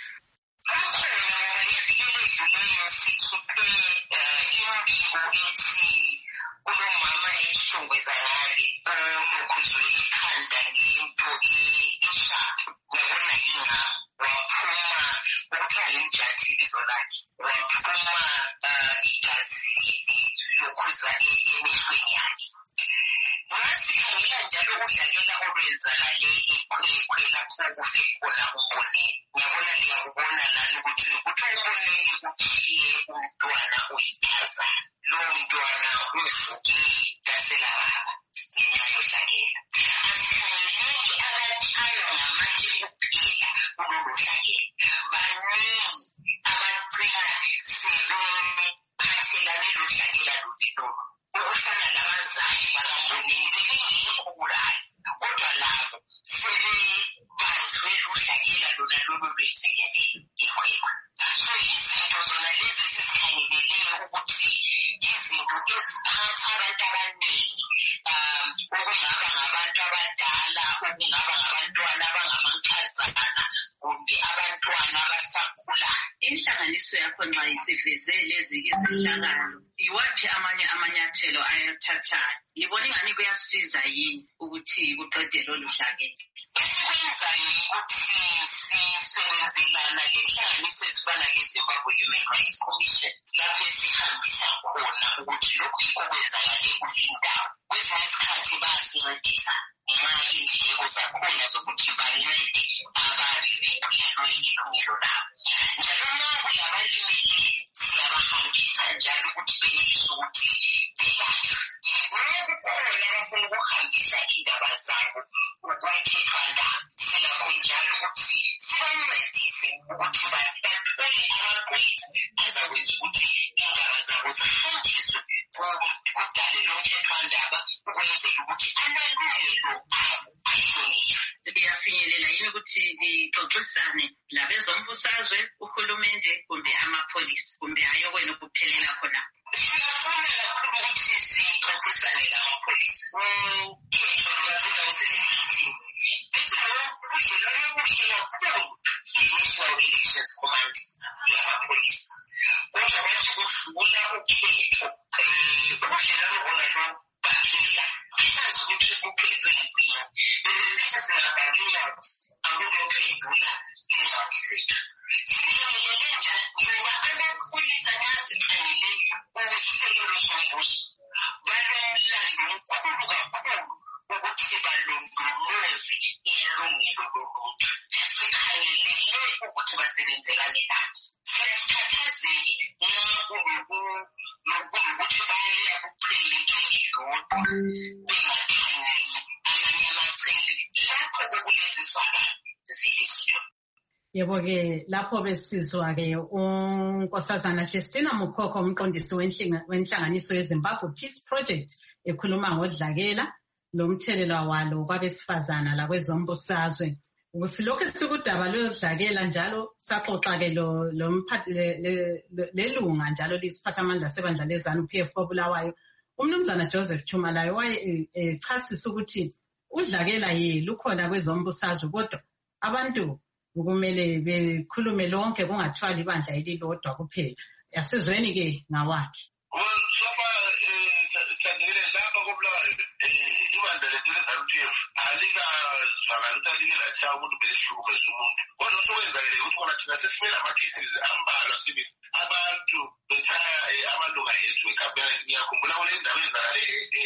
Inhlanganiso yakho nxa isivezele izihlakalo iwaphi amanye amanyathelo ayathathayo? Ngibona ingani kuyasiza yini ukuthi kuqede lolu hlakelo? Esikwenzayo ukuthi sisebenzelana lenhlanganiso ezifana leZimbabwe Human Rights Commission. Lapho besihambisa khona ukuthi lokhu yikho kwenzakale kulindawo. Kwesinye isikhathi bayasincedisa ngenxa y'ndleko zakhona zokuthi bancede ababebeqelwe ilungelo labo. Njalo nxa kulabalimeleyo siyabahambisa njalo ukuthi benelise ukuthi belashwe. Nxa kukhona abafuna ukuhambisa indaba zabo ukumthethwandaba, silakho njalo ukuthi sibancedise ukuthi bathole amagqwetha azakwenza ukuthi indaba zabo zihanjiswe kudale lomthethwandaba ukwenzela ukuthi amalungelo abo ahlonishwe. Liyafinyelela yini ukuthi lixoxisane labezombusazwe, uhulumende kumbe amapholisi, kumbe ayokwena ukuphelela khona? Siyafuna kakhulu ukuthi sixoxisane lamapholisi kukhetho luka-two thousand eighteen. Bese lokhu budlelwane obuhle kakhulu yi-National Elections Command yamapholisi. Kodwa bathi kudlula ukhetho ubudlelwane bona lo baphela. Asazi ukuthi kuphelwe yini. Bese sithi singabhekela ukuthi akuzophendula iy'ncwadi zethu. Sikhangele njani njengoba amapholisa nasikhangele usekelo sombuso banomlando omkhulu kakhulu ukuthi balondoloze ilungelo loluntu. Sikhangelele ukuthi basebenzelane nathi. Siyasithathazeke nxa kunokuthi baya kucele elilodwa bengakhangeli amanye amacele lapho okulezizalwane zilisiyo. Yebo-ke lapho besizwa-ke unkosazana Justina Mukhokho, umqondisi wenhlanganiso yeZimbabwe Peace Project, ekhuluma ngodlakela lomthelela walo kwabesifazana lakwezombusazwe. Ukuthi lokho sikudaba lodlakela njalo saxoxa-ke lelunga njalo lisiphathamandla sebandla leZANU P F koBulawayo, umnumzana Joseph Chumalayo, waye echasisa ukuthi udlakela ye lukhona kwezombusazwe, kodwa abantu kumele bekhulume lonke kungathwali ibandla elilodwa kuphela. Asizweni-ke ngawakhe. Sofa sikhangele lapha koBulawayo ibandla lethu leZANU P F alikazwakali ukuthi alike lathaya umuntu belihlukumeza umuntu. Kodwa osokwenzakele ukuthi kona thina sesimele ama-cases ambalwa sibili abantu bethaya amalunga ethu ekhampeni. Ngiyakhumbula kule ndaba eyenzakale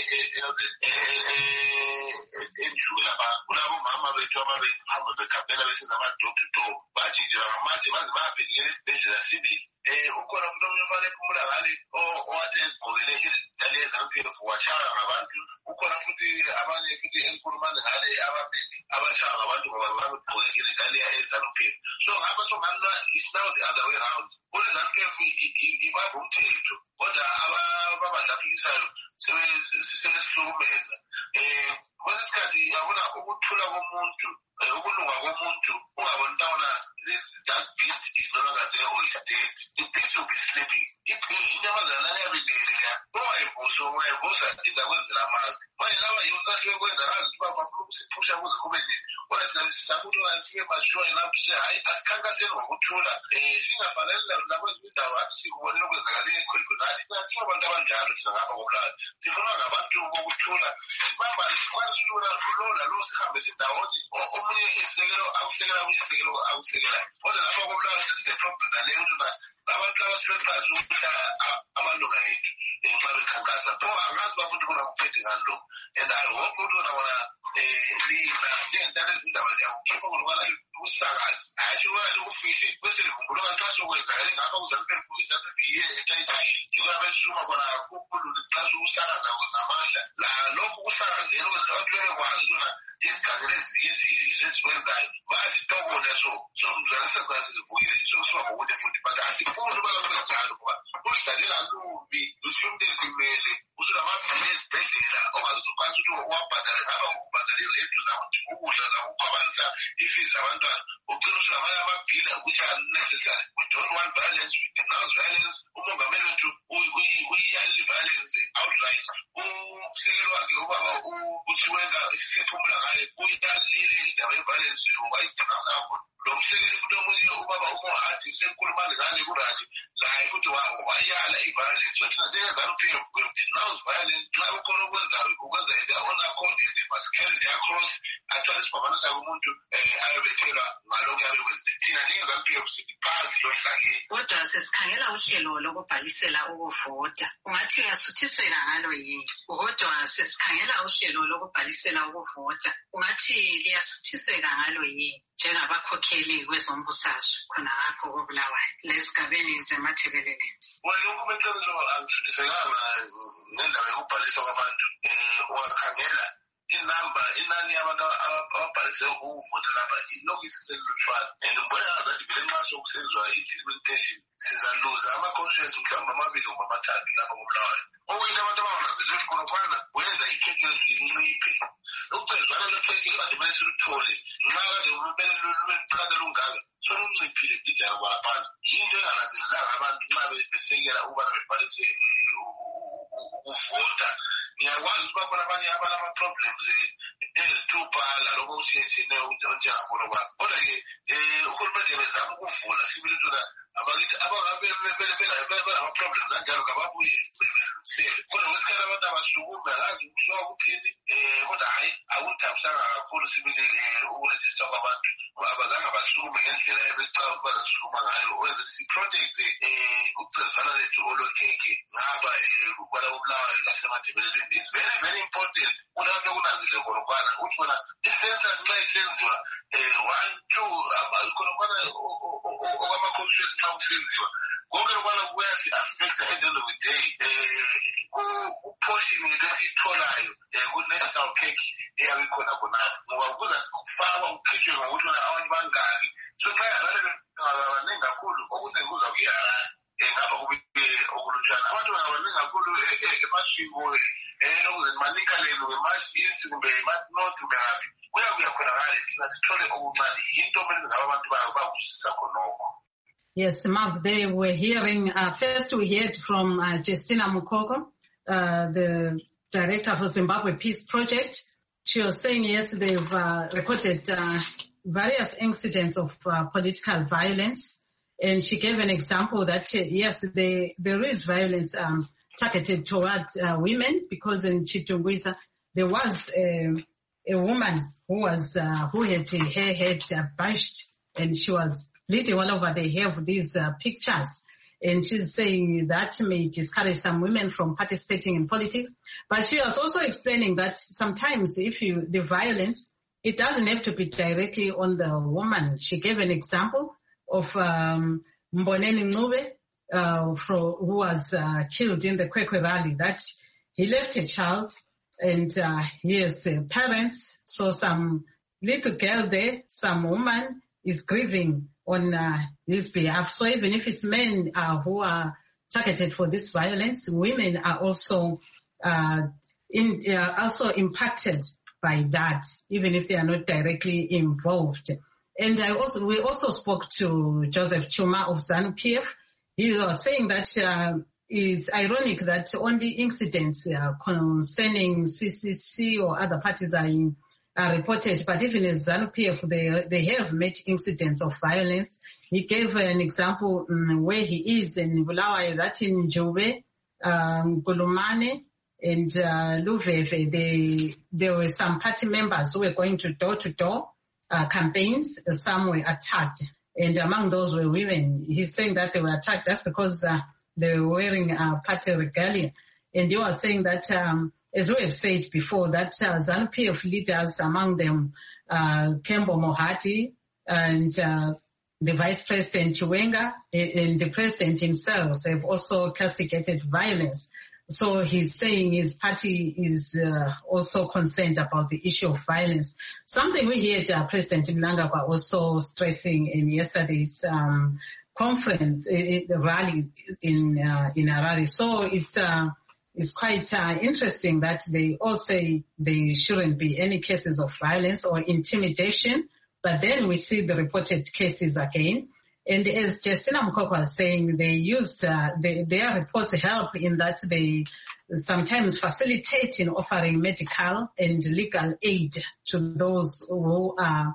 enjuwe lapha kulabomama bethu ababehamba bekhampena besenza ama-door to door. Bathi nje bangamanje baze bayaphendukela esibhedlela sibili. Ukhona futhi omunye ufane ephumula ngale owathi egqokele ngale yeZANU P F watshaywa ngabantu. Ukhona futhi abanye futhi enkulumane ngale ababili abashaywa ngabantu ngoba babegqoke ngale yeZANU P F. So ngapha sokhanula is now the other way around. Kule ZANU P F ibamba umthetho kodwa ababadlaphikisayo sebesihlukumeza. Kwesinye isikhathi yabona ukuthula komuntu, ukulunga komuntu, ungabona ntawona that beast is no longer there or is dead. The beast will be sleeping. Inyamazana yabilelela ungayivusa ungayivusa izakwenzela amanga. Manje laba yiwo asebekwenza kazi ukuthi bafuna ukusiphusha kuze kube nini. Kodwa thina sizama ukuthi ungasibe masure enough to say hayi asikhankaseni ngokuthula. Singafanele nakwezinye indawo athi sikubonile okwenzakale ekhwekhwezane. Singabantu abanjalo thina ngapha koBulawayo. Sifuna ngabantu bokuthula. Sibamba sikwazi ukuthi lo nalo sihambe sindawonye. Omunye isekelo akusekela omunye isekelo akusekela. Kodwa lapha koBulawayo sesineproblem naleyo ukuthi abantu abasebephansi ukuthi amalunga ethu nxa bekhankasa pho angazi bafuthi khona kuphethe ngani lokho. And I hope ukuthi wona lina lentana izindaba ziyakukhipha ngokubana usakazi asho wena lokufihle bese livumbuluka xa sokwenzakale ngapha kuZANU P F iZANU P F etayithayi yikona belisuma khona kakhulu xa usakaza ngamandla la lokhu kusakazela ukuthi abantu bebekwazi ukuthi izikhangele izizwe ezikwenzayo bayasitokona so so mzala sekwazi zivukile so kusuka ngokude futhi but asifuni ukuba kunjalo ngoba udlakela lubi lushumde limele usulamabhili ezibhedlela ongazi ukwazi ukuthi wabhadala ngaba ubhadalela edu zakuthi ukudla zakukhwabanisa ifees abantwana ugcina usulamanye amabhili which are necessary. We don't want violence, we denounce violence. Umongameli wethu uyiyali violence outright. Usekelo wakhe ubaba uThiwenga sisephumula ngaye uyalile indaba yeviolence wayidenounce kakhulu. Lo msekeli futhi omunye ubaba uMohati senkulumane ngale kuradi hayi futhi wayala iviolence. So thina njengeZANU P F we denounce violence. Xa ukhona okwenzayo ukwenza their own accord, they must carry their cross. Athwale isiphambanisa komuntu ayobethelwa ngalokhu yabekwenzile. thina njengeZANU-P F siphansi lohlakeni. Kodwa sesikhangela uhlelo lokubhalisela ukuvota. Ungathi uyasuthiseka ngalo yini? Kodwa sesikhangela uhlelo lokubhalisela ukuvota. Ungathi liyasuthiseka ngalo yini? Njengabakhokheli kwezombusazwe khona apho koBulawayo lesigabeni zeMatabeleland. Well, ukumethemzo angisuthisekanga ngendaba yokubhaliswa kwabantu. Eh, ungakhangela inamba inani yabantu ababhalise ukuvota lapha ilokhu iselutshwana. And mbona ngazathi vele nxa sokusenziwa i-implementation sizaluza ama-constituency mhlawumbe amabili noma amathathu lapha koBulawayo. Okuyinto abantu abangazizo khonokwana wenza ikhekhe linciphe. Ukucezwana lekhekhe kade kumele siluthole nxa kade kumele luqale lungaka solunciphile bijana kwalaphana. Yinto engananzelelanga abantu nxa besekela ukubana bebhalise ukuvota. Ngiyakwazi ukuba khona abanye abanama-problems ezithupha laloko okushiyetshiyeneyo onjengabona kwabo. Kodwa-ke uhulumende bezama ukuvula sibili tona abakithi abanama-problems anjalo ngababuye belungisele. Kodwa ngesikhathi abantu abasukume akazi ukusuka kuthini kodwa hhayi akudambisanga kakhulu sibili ukurejista kwabantu abazange basukume ngendlela ebesicaba ukuba zasukuma ngayo ukwenzela siprotect ukucezisana lethu olokhekhe ngapha kwala koBulawayo laseMatabeleland. It's very very important kulapho kunazile khonokwana ukuthi wena i-census nxa isenziwa one two khonokwana okwama-constituency nxa kusenziwa konke lokwana kuyasi-affecta at the end of the day uportion lesiyitholayo ku-national cake eyabe ikhona khonapho ngoba kuza kufakwa kukhitshwe ngokuthi wena abantu bangaki. So nxa yaRare banengi kakhulu okuningi kuza kuyiHarare ngapha kube okulutshwana. Abantu bangabaningi kakhulu emasiko ukuze manikalelo ema-east kumbe ema-north kumbe ngaphi kuyabuya khona ngale thina sithole okuncane. Yinto kumele ngaba abantu bakuzwisisa khonokho. Yes, Mark, they were hearing, uh, first we heard from uh, Justina Mukoko, uh, the director for Zimbabwe Peace Project. She was saying, yes, they've uh, recorded uh, various incidents of uh, political violence. And she gave an example that, uh, yes, they, there is violence um, targeted towards uh, women, because in Chitungwiza there was a, a woman who was uh, who had her head uh, bashed, and she was bleeding all over. They have these uh, pictures, and she's saying that may discourage some women from participating in politics. But she was also explaining that sometimes if you the violence, it doesn't have to be directly on the woman. She gave an example of um, Mboneni Ncube, uh, who was uh, killed in the Kwekwe rally, that he left a child and uh, his uh, parents saw some little girl there, some woman is grieving on uh, his behalf. So even if it's men uh, who are targeted for this violence, women are also uh, in, uh, also impacted by that, even if they are not directly involved. And I also, we also spoke to Joseph Chuma of ZANU-P F. He was saying that uh, it's ironic that only incidents uh, concerning C C C or other parties are, in, are reported, but even in ZANU-P F, they, they have met incidents of violence. He gave an example um, where he is in Bulawayo, that in Jobe, um, Gulumane, and uh, Luveve, they, there were some party members who were going to door-to-door uh, campaigns. Some were attacked, and among those were women. He's saying that they were attacked just because uh, they were wearing uh, party regalia. And he was saying that, um, as we have said before, that uh, ZANU-P F leaders, among them uh, Kembo Mohati and uh, the Vice President Chiwenga and the President himself have also castigated violence. So he's saying his party is uh, also concerned about the issue of violence. Something we heard uh, President Mnangagwa also stressing in yesterday's um, conference, the rally in uh, in Harare. So it's uh, it's quite uh, interesting that they all say there shouldn't be any cases of violence or intimidation, but then we see the reported cases again. And as Justina Mukoko was saying, they use uh, they, their reports help in that they sometimes facilitate in offering medical and legal aid to those who are,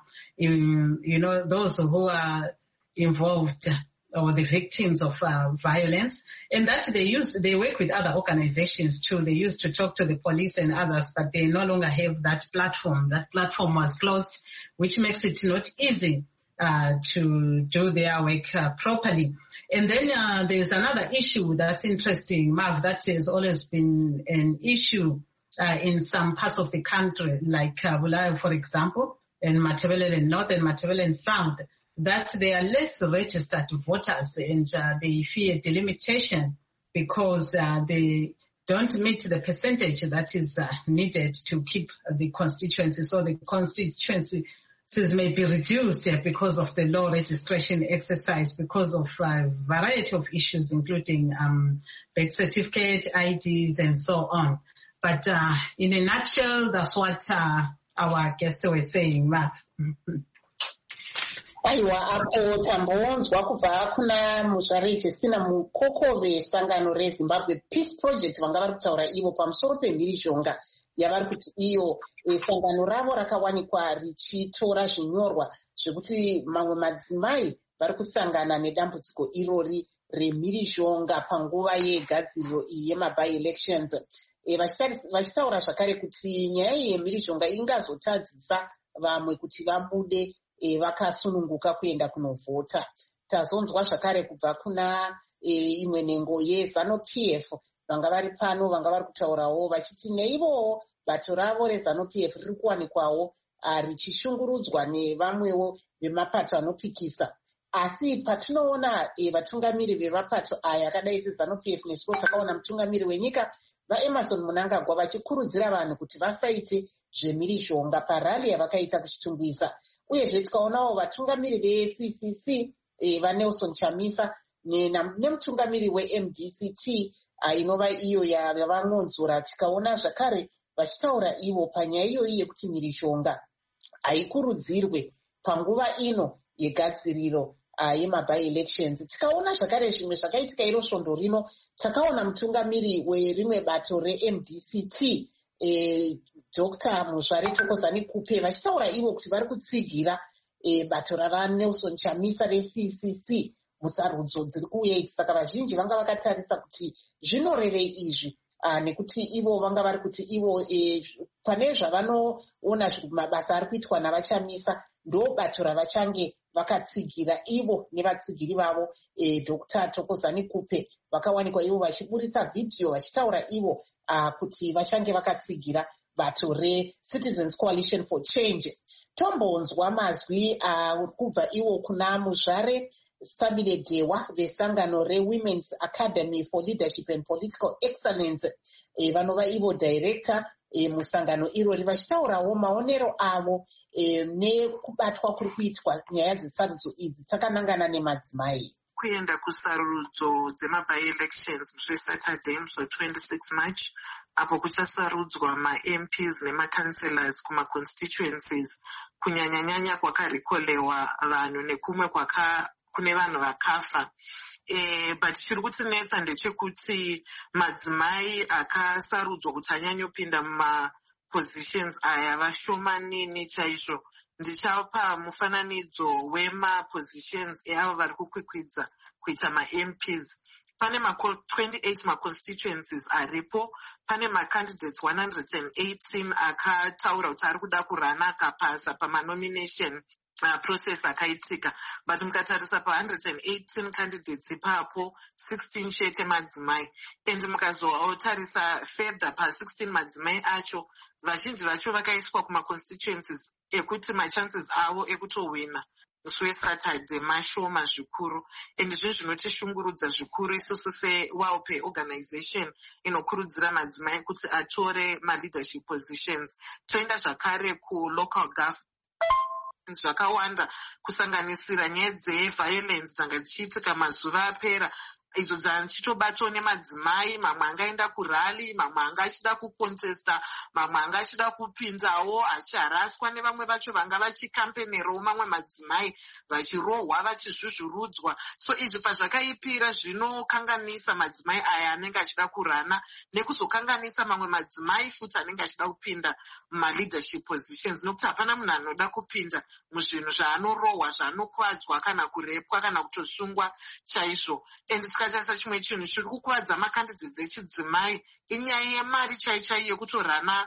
in, you know, those who are involved or the victims of uh, violence, and that they use, they work with other organizations too. They used to talk to the police and others, but they no longer have that platform. That platform was closed, which makes it not easy uh, to do their work uh, properly. And then uh, there's another issue that's interesting, Mark, that has always been an issue uh, in some parts of the country, like uh, Bulawayo, for example, and Matabeleland North and Matabeleland South, that they are less registered voters and uh, they fear delimitation because uh, they don't meet the percentage that is uh, needed to keep the constituency. So the constituencies may be reduced uh, because of the low registration exercise, because of a variety of issues, including um, birth certificate, I Ds, and so on. But uh, in a nutshell, that's what uh, our guests were saying, Mark. Aiwa, apo tambonzwa kubva kuna muzvare Jesina Mukokove sangano reZimbabwe Peace Project vanga vari kutaura ivo pamusoro pemhirizhonga yavari kuti iyo sangano ravo rakawanikwa richitora zvinyorwa zvekuti mamwe madzimai vari kusangana nedambudziko irori remhirizhonga panguva yegadziriro iyi yemaby elections. E, vachitaura zvakare kuti nyaya iyi yemhirizhonga ingazotadzisa vamwe kuti vabude E, vakasununguka kuenda kunovhota. Tazonzwa zvakare kubva kuna e, imwe nhengo yeZanu-P F vanga vari pano vanga vari kutaurawo vachiti neivowo bato ravo reZanu-P F riri kuwanikwawo richishungurudzwa nevamwewo vemapato anopikisa. Asi patinoona e, vatungamiri vemapato aya akadai seZanu-P F nesuwo takaona mutungamiri wenyika vaEmerson Mnangagwa vachikurudzira vanhu kuti vasaite zvemhirizhonga parali yavakaita kuchitungwisa. Uyezve tikaonawo vatungamiri ve-C C C e, vaNelson Chamisa nemutungamiri we-M D C T inova iyo yavanonzora, tikaona zvakare vachitaura ivo panyaya iyoyi yekuti mhirizhonga haikurudzirwe panguva ino yegadziriro yemaby elections. Tikaona zvakare zvimwe zvakaitika iro svondo rino, takaona mutungamiri werimwe bato re-M D C T e, Doctor Muzvare Thokozani Kupe vachitaura ivo kuti vari kutsigira e, bato ravaNelson Chamisa re-C C C musarudzo dziri kuuya idzi. Saka vazhinji vanga vakatarisa kuti zvinorevei izvi nekuti ivo vanga vari kuti ivo e, pane zvavanoona mabasa ari kuitwa navachamisa ndo bato ravachange vakatsigira ivo nevatsigiri vavo. e, Doctor Thokozani Kupe vakawanikwa ivo vachiburitsa vhidhiyo vachitaura ivo uh, kuti vachange vakatsigira bato re-Citizens Coalition for Change. Tombonzwa mazwi uh, kubva iwo kuna muzvare Stabile Dewa vesangano re-Women's Academy for Leadership and Political Excellence e, vanova ivo director e, musangano irori vachitaurawo maonero avo e, nekubatwa kuri kuitwa nyaya dzesarudzo idzi takanangana nemadzimai. Kuenda kusarudzo dzemaby elections musi weSaturday musi we-twenty-six March apo kuchasarudzwa ma-M Ps nema-councillors kuma-constituencies, kunyanyanyanya kwakarikolewa vanhu nekumwe kwaka kune vanhu vakafa. E, but chiri kutinetsa ndechekuti madzimai akasarudzwa kuti anyanyopinda muma-positions aya vashomanini chaizvo. Ndichapa mufananidzo wema-positions eavo vari kukwikwidza kuita ma-M Ps. Pane ma-twenty-eight ma-constituencies aripo. Pane ma-candidates one hundred eighteen akataura kuti ari kuda kurana akapasa pama-nomination Uh, process akaitika, but mukatarisa pa one hundred eighteen candidates ipapo sixteen chete madzimai, and mukazotarisa further pa sixteen madzimai acho vazhinji vacho vakaiswa kuma constituencies ekuti ma chances avo ekutowina musi weSaturday mashoma zvikuru, and zvinhu zvinotishungurudza zvikuru isusu seWellPay organization inokurudzira madzimai kuti atore ma leadership positions. Toenda zvakare ku local government zvakawanda kusanganisira nyaya dzeviolence dzanga dzichiitika mazuva apera, idzo dzichitobatwa nemadzimai. Mamwe angaenda kurali, mamwe anga achida kucontesta, mamwe anga achida kupindawo achiharaswa nevamwe vacho vanga vachikampenerawo mamwe madzimai vachirohwa vachizvuzvurudzwa. So izvi pazvakaipira zvinokanganisa madzimai aya anenge achida kurana nekuzokanganisa mamwe madzimai futi anenge achida kupinda muma-leadership positions, nokuti hapana munhu anoda kupinda muzvinhu zvaanorohwa, zvaanokwadzwa kana kurepwa kana kutosungwa chaizvo. And tikatarisa chimwe chinhu chiri kukuvadza macandidates echidzimai inyaya yemari chaichai yekutorana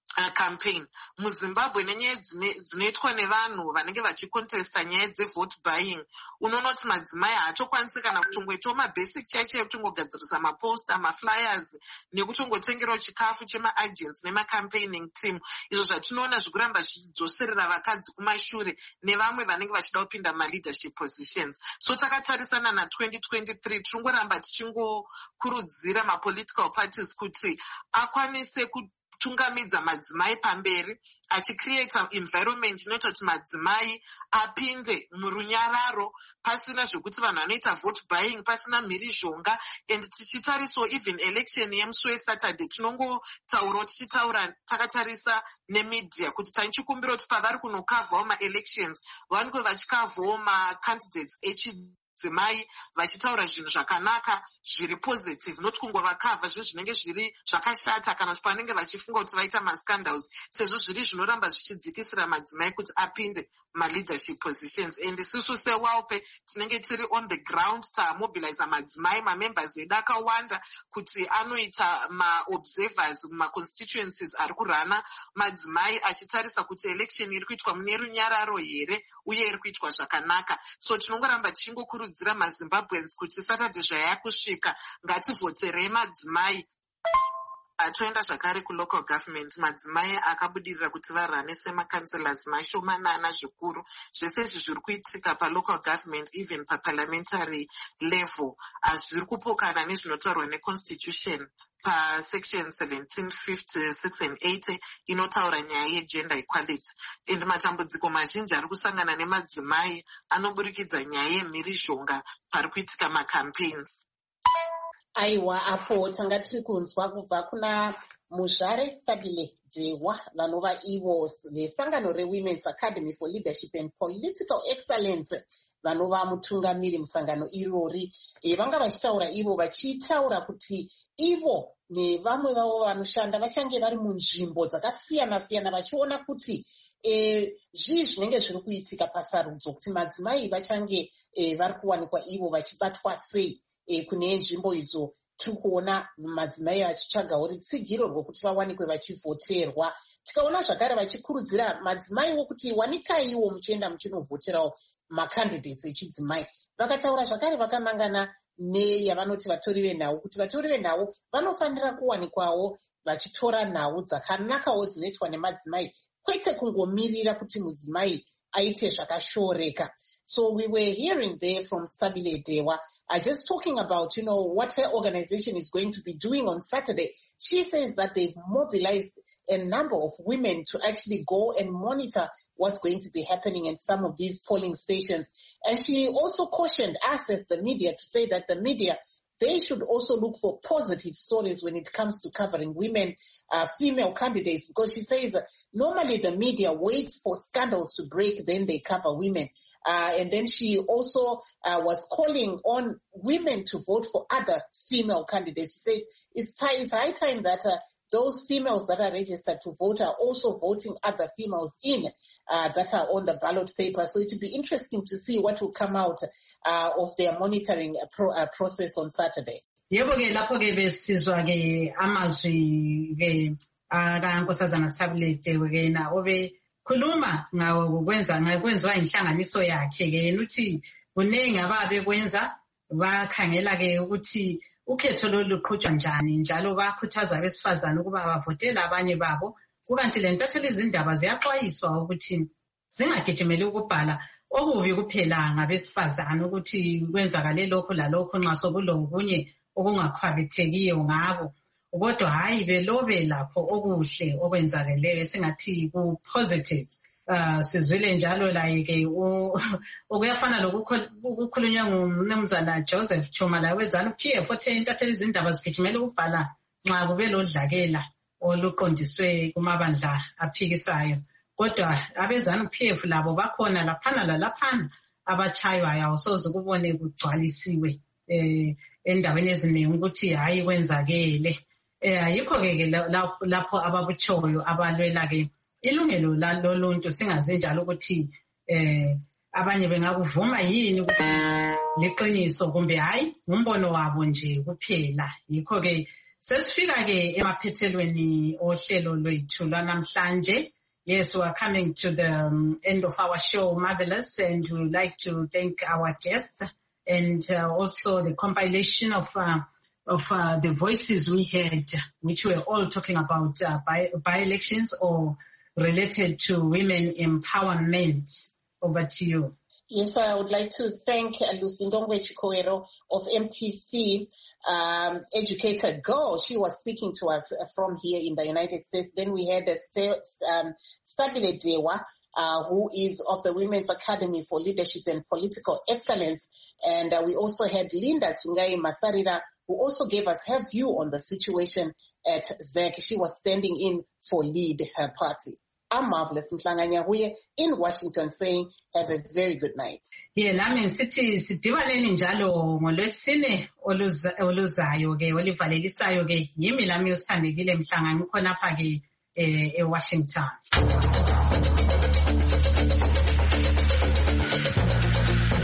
Uh, campaign muZimbabwe nenyaya dzinoitwa nevanhu vanenge vachikontesta nyaya dzevote buying. Unoona kuti madzimai haatokwanisi kana kutongoitawo mabasic chaiche kutongogadzirisa maposta, maflyers nekutongotengerawo chikafu chemaagents nemacampaigning team, izvo zvatinoona zvikuramba zvichidzoserera vakadzi kumashure nevamwe vanenge vachida kupinda maleadership positions. So takatarisana na twenty twenty-three tirongoramba tichingokurudzira mapolitical parties kuti akwanise ku tungamidza madzimai pamberi, achicreata environment inoita kuti madzimai apinde murunyararo pasina zvekuti vanhu vanoita vote buying, pasina mhirizhonga. And tichitarisawo even election yemusi weSaturday tinongotaurawo tichitaura takatarisa nemedia kuti tanichikumbira kuti pavari kunokavhawo maelections vanenge vachikavhawo macandidates echi dzimai vachitaura zvinhu zvakanaka zviri positive, not kungovakavha zvinhu zvinenge zviri zvakashata kana kuti panenge vachifunga kuti vaita mascandals, sezvo zviri zvinoramba zvichidzikisira madzimai kuti apinde maleadership positions. And isusu sewalpe tinenge tiri on the ground tamobilize madzimai, mamembers edu akawanda kuti anoita maobservers mumaconstituencies ari kurana madzimai, achitarisa kuti election iri kuitwa mune runyararo here uye iri kuitwa zvakanaka. So tinongoramba tichingokuru dzira maZimbabweans kuti Saturday zvaya kusvika ngativhoterei madzimai. Atoenda zvakare kulocal government, madzimai akabudirira kuti varane semakanselas mashomanana zvikuru. Zvese izvi zviri kuitika palocal government, even paparliamentary level, zviri kupokana nezvinotaurwa neconstitution pasection seventeen fifty-six and eighty inotaura nyaya yegender equality. And matambudziko mazhinji ari kusangana nemadzimai anoburikidza nyaya yemhirizhonga pari kuitika macampaigns. Aiwa, apo tanga tiri kunzwa kubva kuna Muzvare Stabile Dewa vanova ivo vesangano reWomen's Academy for Leadership and Political Excellence vanova mutungamiri musangano irori. E, vanga vachitaura ivo vachitaura kuti ivo nevamwe vavo vanoshanda vachange vari munzvimbo dzakasiyana siyana vachiona kuti e, zvii zvinenge zviri kuitika pasarudzo, kuti madzimai vachange e, vari kuwanikwa ivo vachibatwa sei e, kune nzvimbo idzo. Tiri kuona madzimai achitsvagawo rutsigiro rwokuti vawanikwe vachivhoterwa. Tikaona zvakare vachikurudzira madzimaiwo kuti wanikaiwo muchienda muchinovhoterawo macandidates echidzimai. Vakataura zvakare vakanangana neyavanoti vatori venhau, kuti vatori venhau vanofanira kuwanikwawo vachitora nhau dzakanakawo dzinoitwa nemadzimai, kwete kungomirira kuti mudzimai aite zvakashoreka. So we were hearing there from Stabile Dewa, uh, just talking about, you know, what her organization is going to be doing on Saturday. She says that they've mobilized a number of women to actually go and monitor what's going to be happening in some of these polling stations. And she also cautioned us as the media to say that the media, they should also look for positive stories when it comes to covering women, uh, female candidates, because she says uh, normally the media waits for scandals to break, then they cover women. Uh, and then she also uh, was calling on women to vote for other female candidates. She said it's, time, it's high time that uh, those females that are registered to vote are also voting other females in uh, that are on the ballot paper. So it will be interesting to see what will come out uh, of their monitoring uh, pro, uh, process on Saturday. Yebo ke lapho ke besizwa ke amazwi ke akankosazana Stabile Dewa ke na obe khuluma ngawo kwenza ngakwenziwa inhlanganiso yakhe ke yena uthi kuningi ababe kwenza bakhangela ke ukuthi ukhetho loluqhutshwa njani, njalo bakhuthaza abesifazana ukuba bavotele abanye babo. Kukanti le ntatheli izindaba ziyaxwayiswa ukuthi zingagijimeli ukubhala okubi kuphela ngabesifazana, ukuthi kwenzakale lokho lalokho nxa sokulokunye okungakhwabithekile ngabo, kodwa hayi belobe lapho okuhle okwenzakeleyo singathi ku positive. Uh, sizwile njalo like okuyafana lokukhulunywa ngumnumzana Joseph Chuma la wezana P F othe intatheli izindaba zigijimela ukubhala nxa kube lodlakela oluqondiswe kumabandla aphikisayo. Kodwa abezana P F labo bakhona laphana lalaphana abachaywayo awusoze kubone kugcwalisiwe eh endaweni eziningi ukuthi hayi kwenzakele. Eh yikho ke lapho ababuchoyo abalwela ke ilungelo laloluntu singazi njalo ukuthi eh abanye bengakuvuma yini ukuthi liqiniso kumbe hayi ngumbono wabo nje kuphela. Yikho ke Sesifika ke emaphethelweni ohlelo lwethu lwanamhlanje. Yes, we are coming to the um, end of our show, Marvelous, and we would like to thank our guests and uh, also the compilation of uh, of uh, the voices we had, which were all talking about uh, by, by-elections or related to women empowerment. Over to you. Yes, I would like to thank uh, Lucindongwe Chikoero of M T C um, Educator Go. She was speaking to us uh, from here in the United States. Then we had uh, um, Stabile Dewa, uh, who is of the Women's Academy for Leadership and Political Excellence. And uh, we also had Linda Tsungai Masarira, who also gave us her view on the situation at Z E C. She was standing in for Lead, her party. I'm Marvelous Mhlanganya Huye in Washington saying have a very good night. Yeah, lami sithi sidibaneni njalo ngolwesine oluzayo ke olivalelisayo ke yimi lami usithandekile Mhlanga ngikhona apha ke e Washington.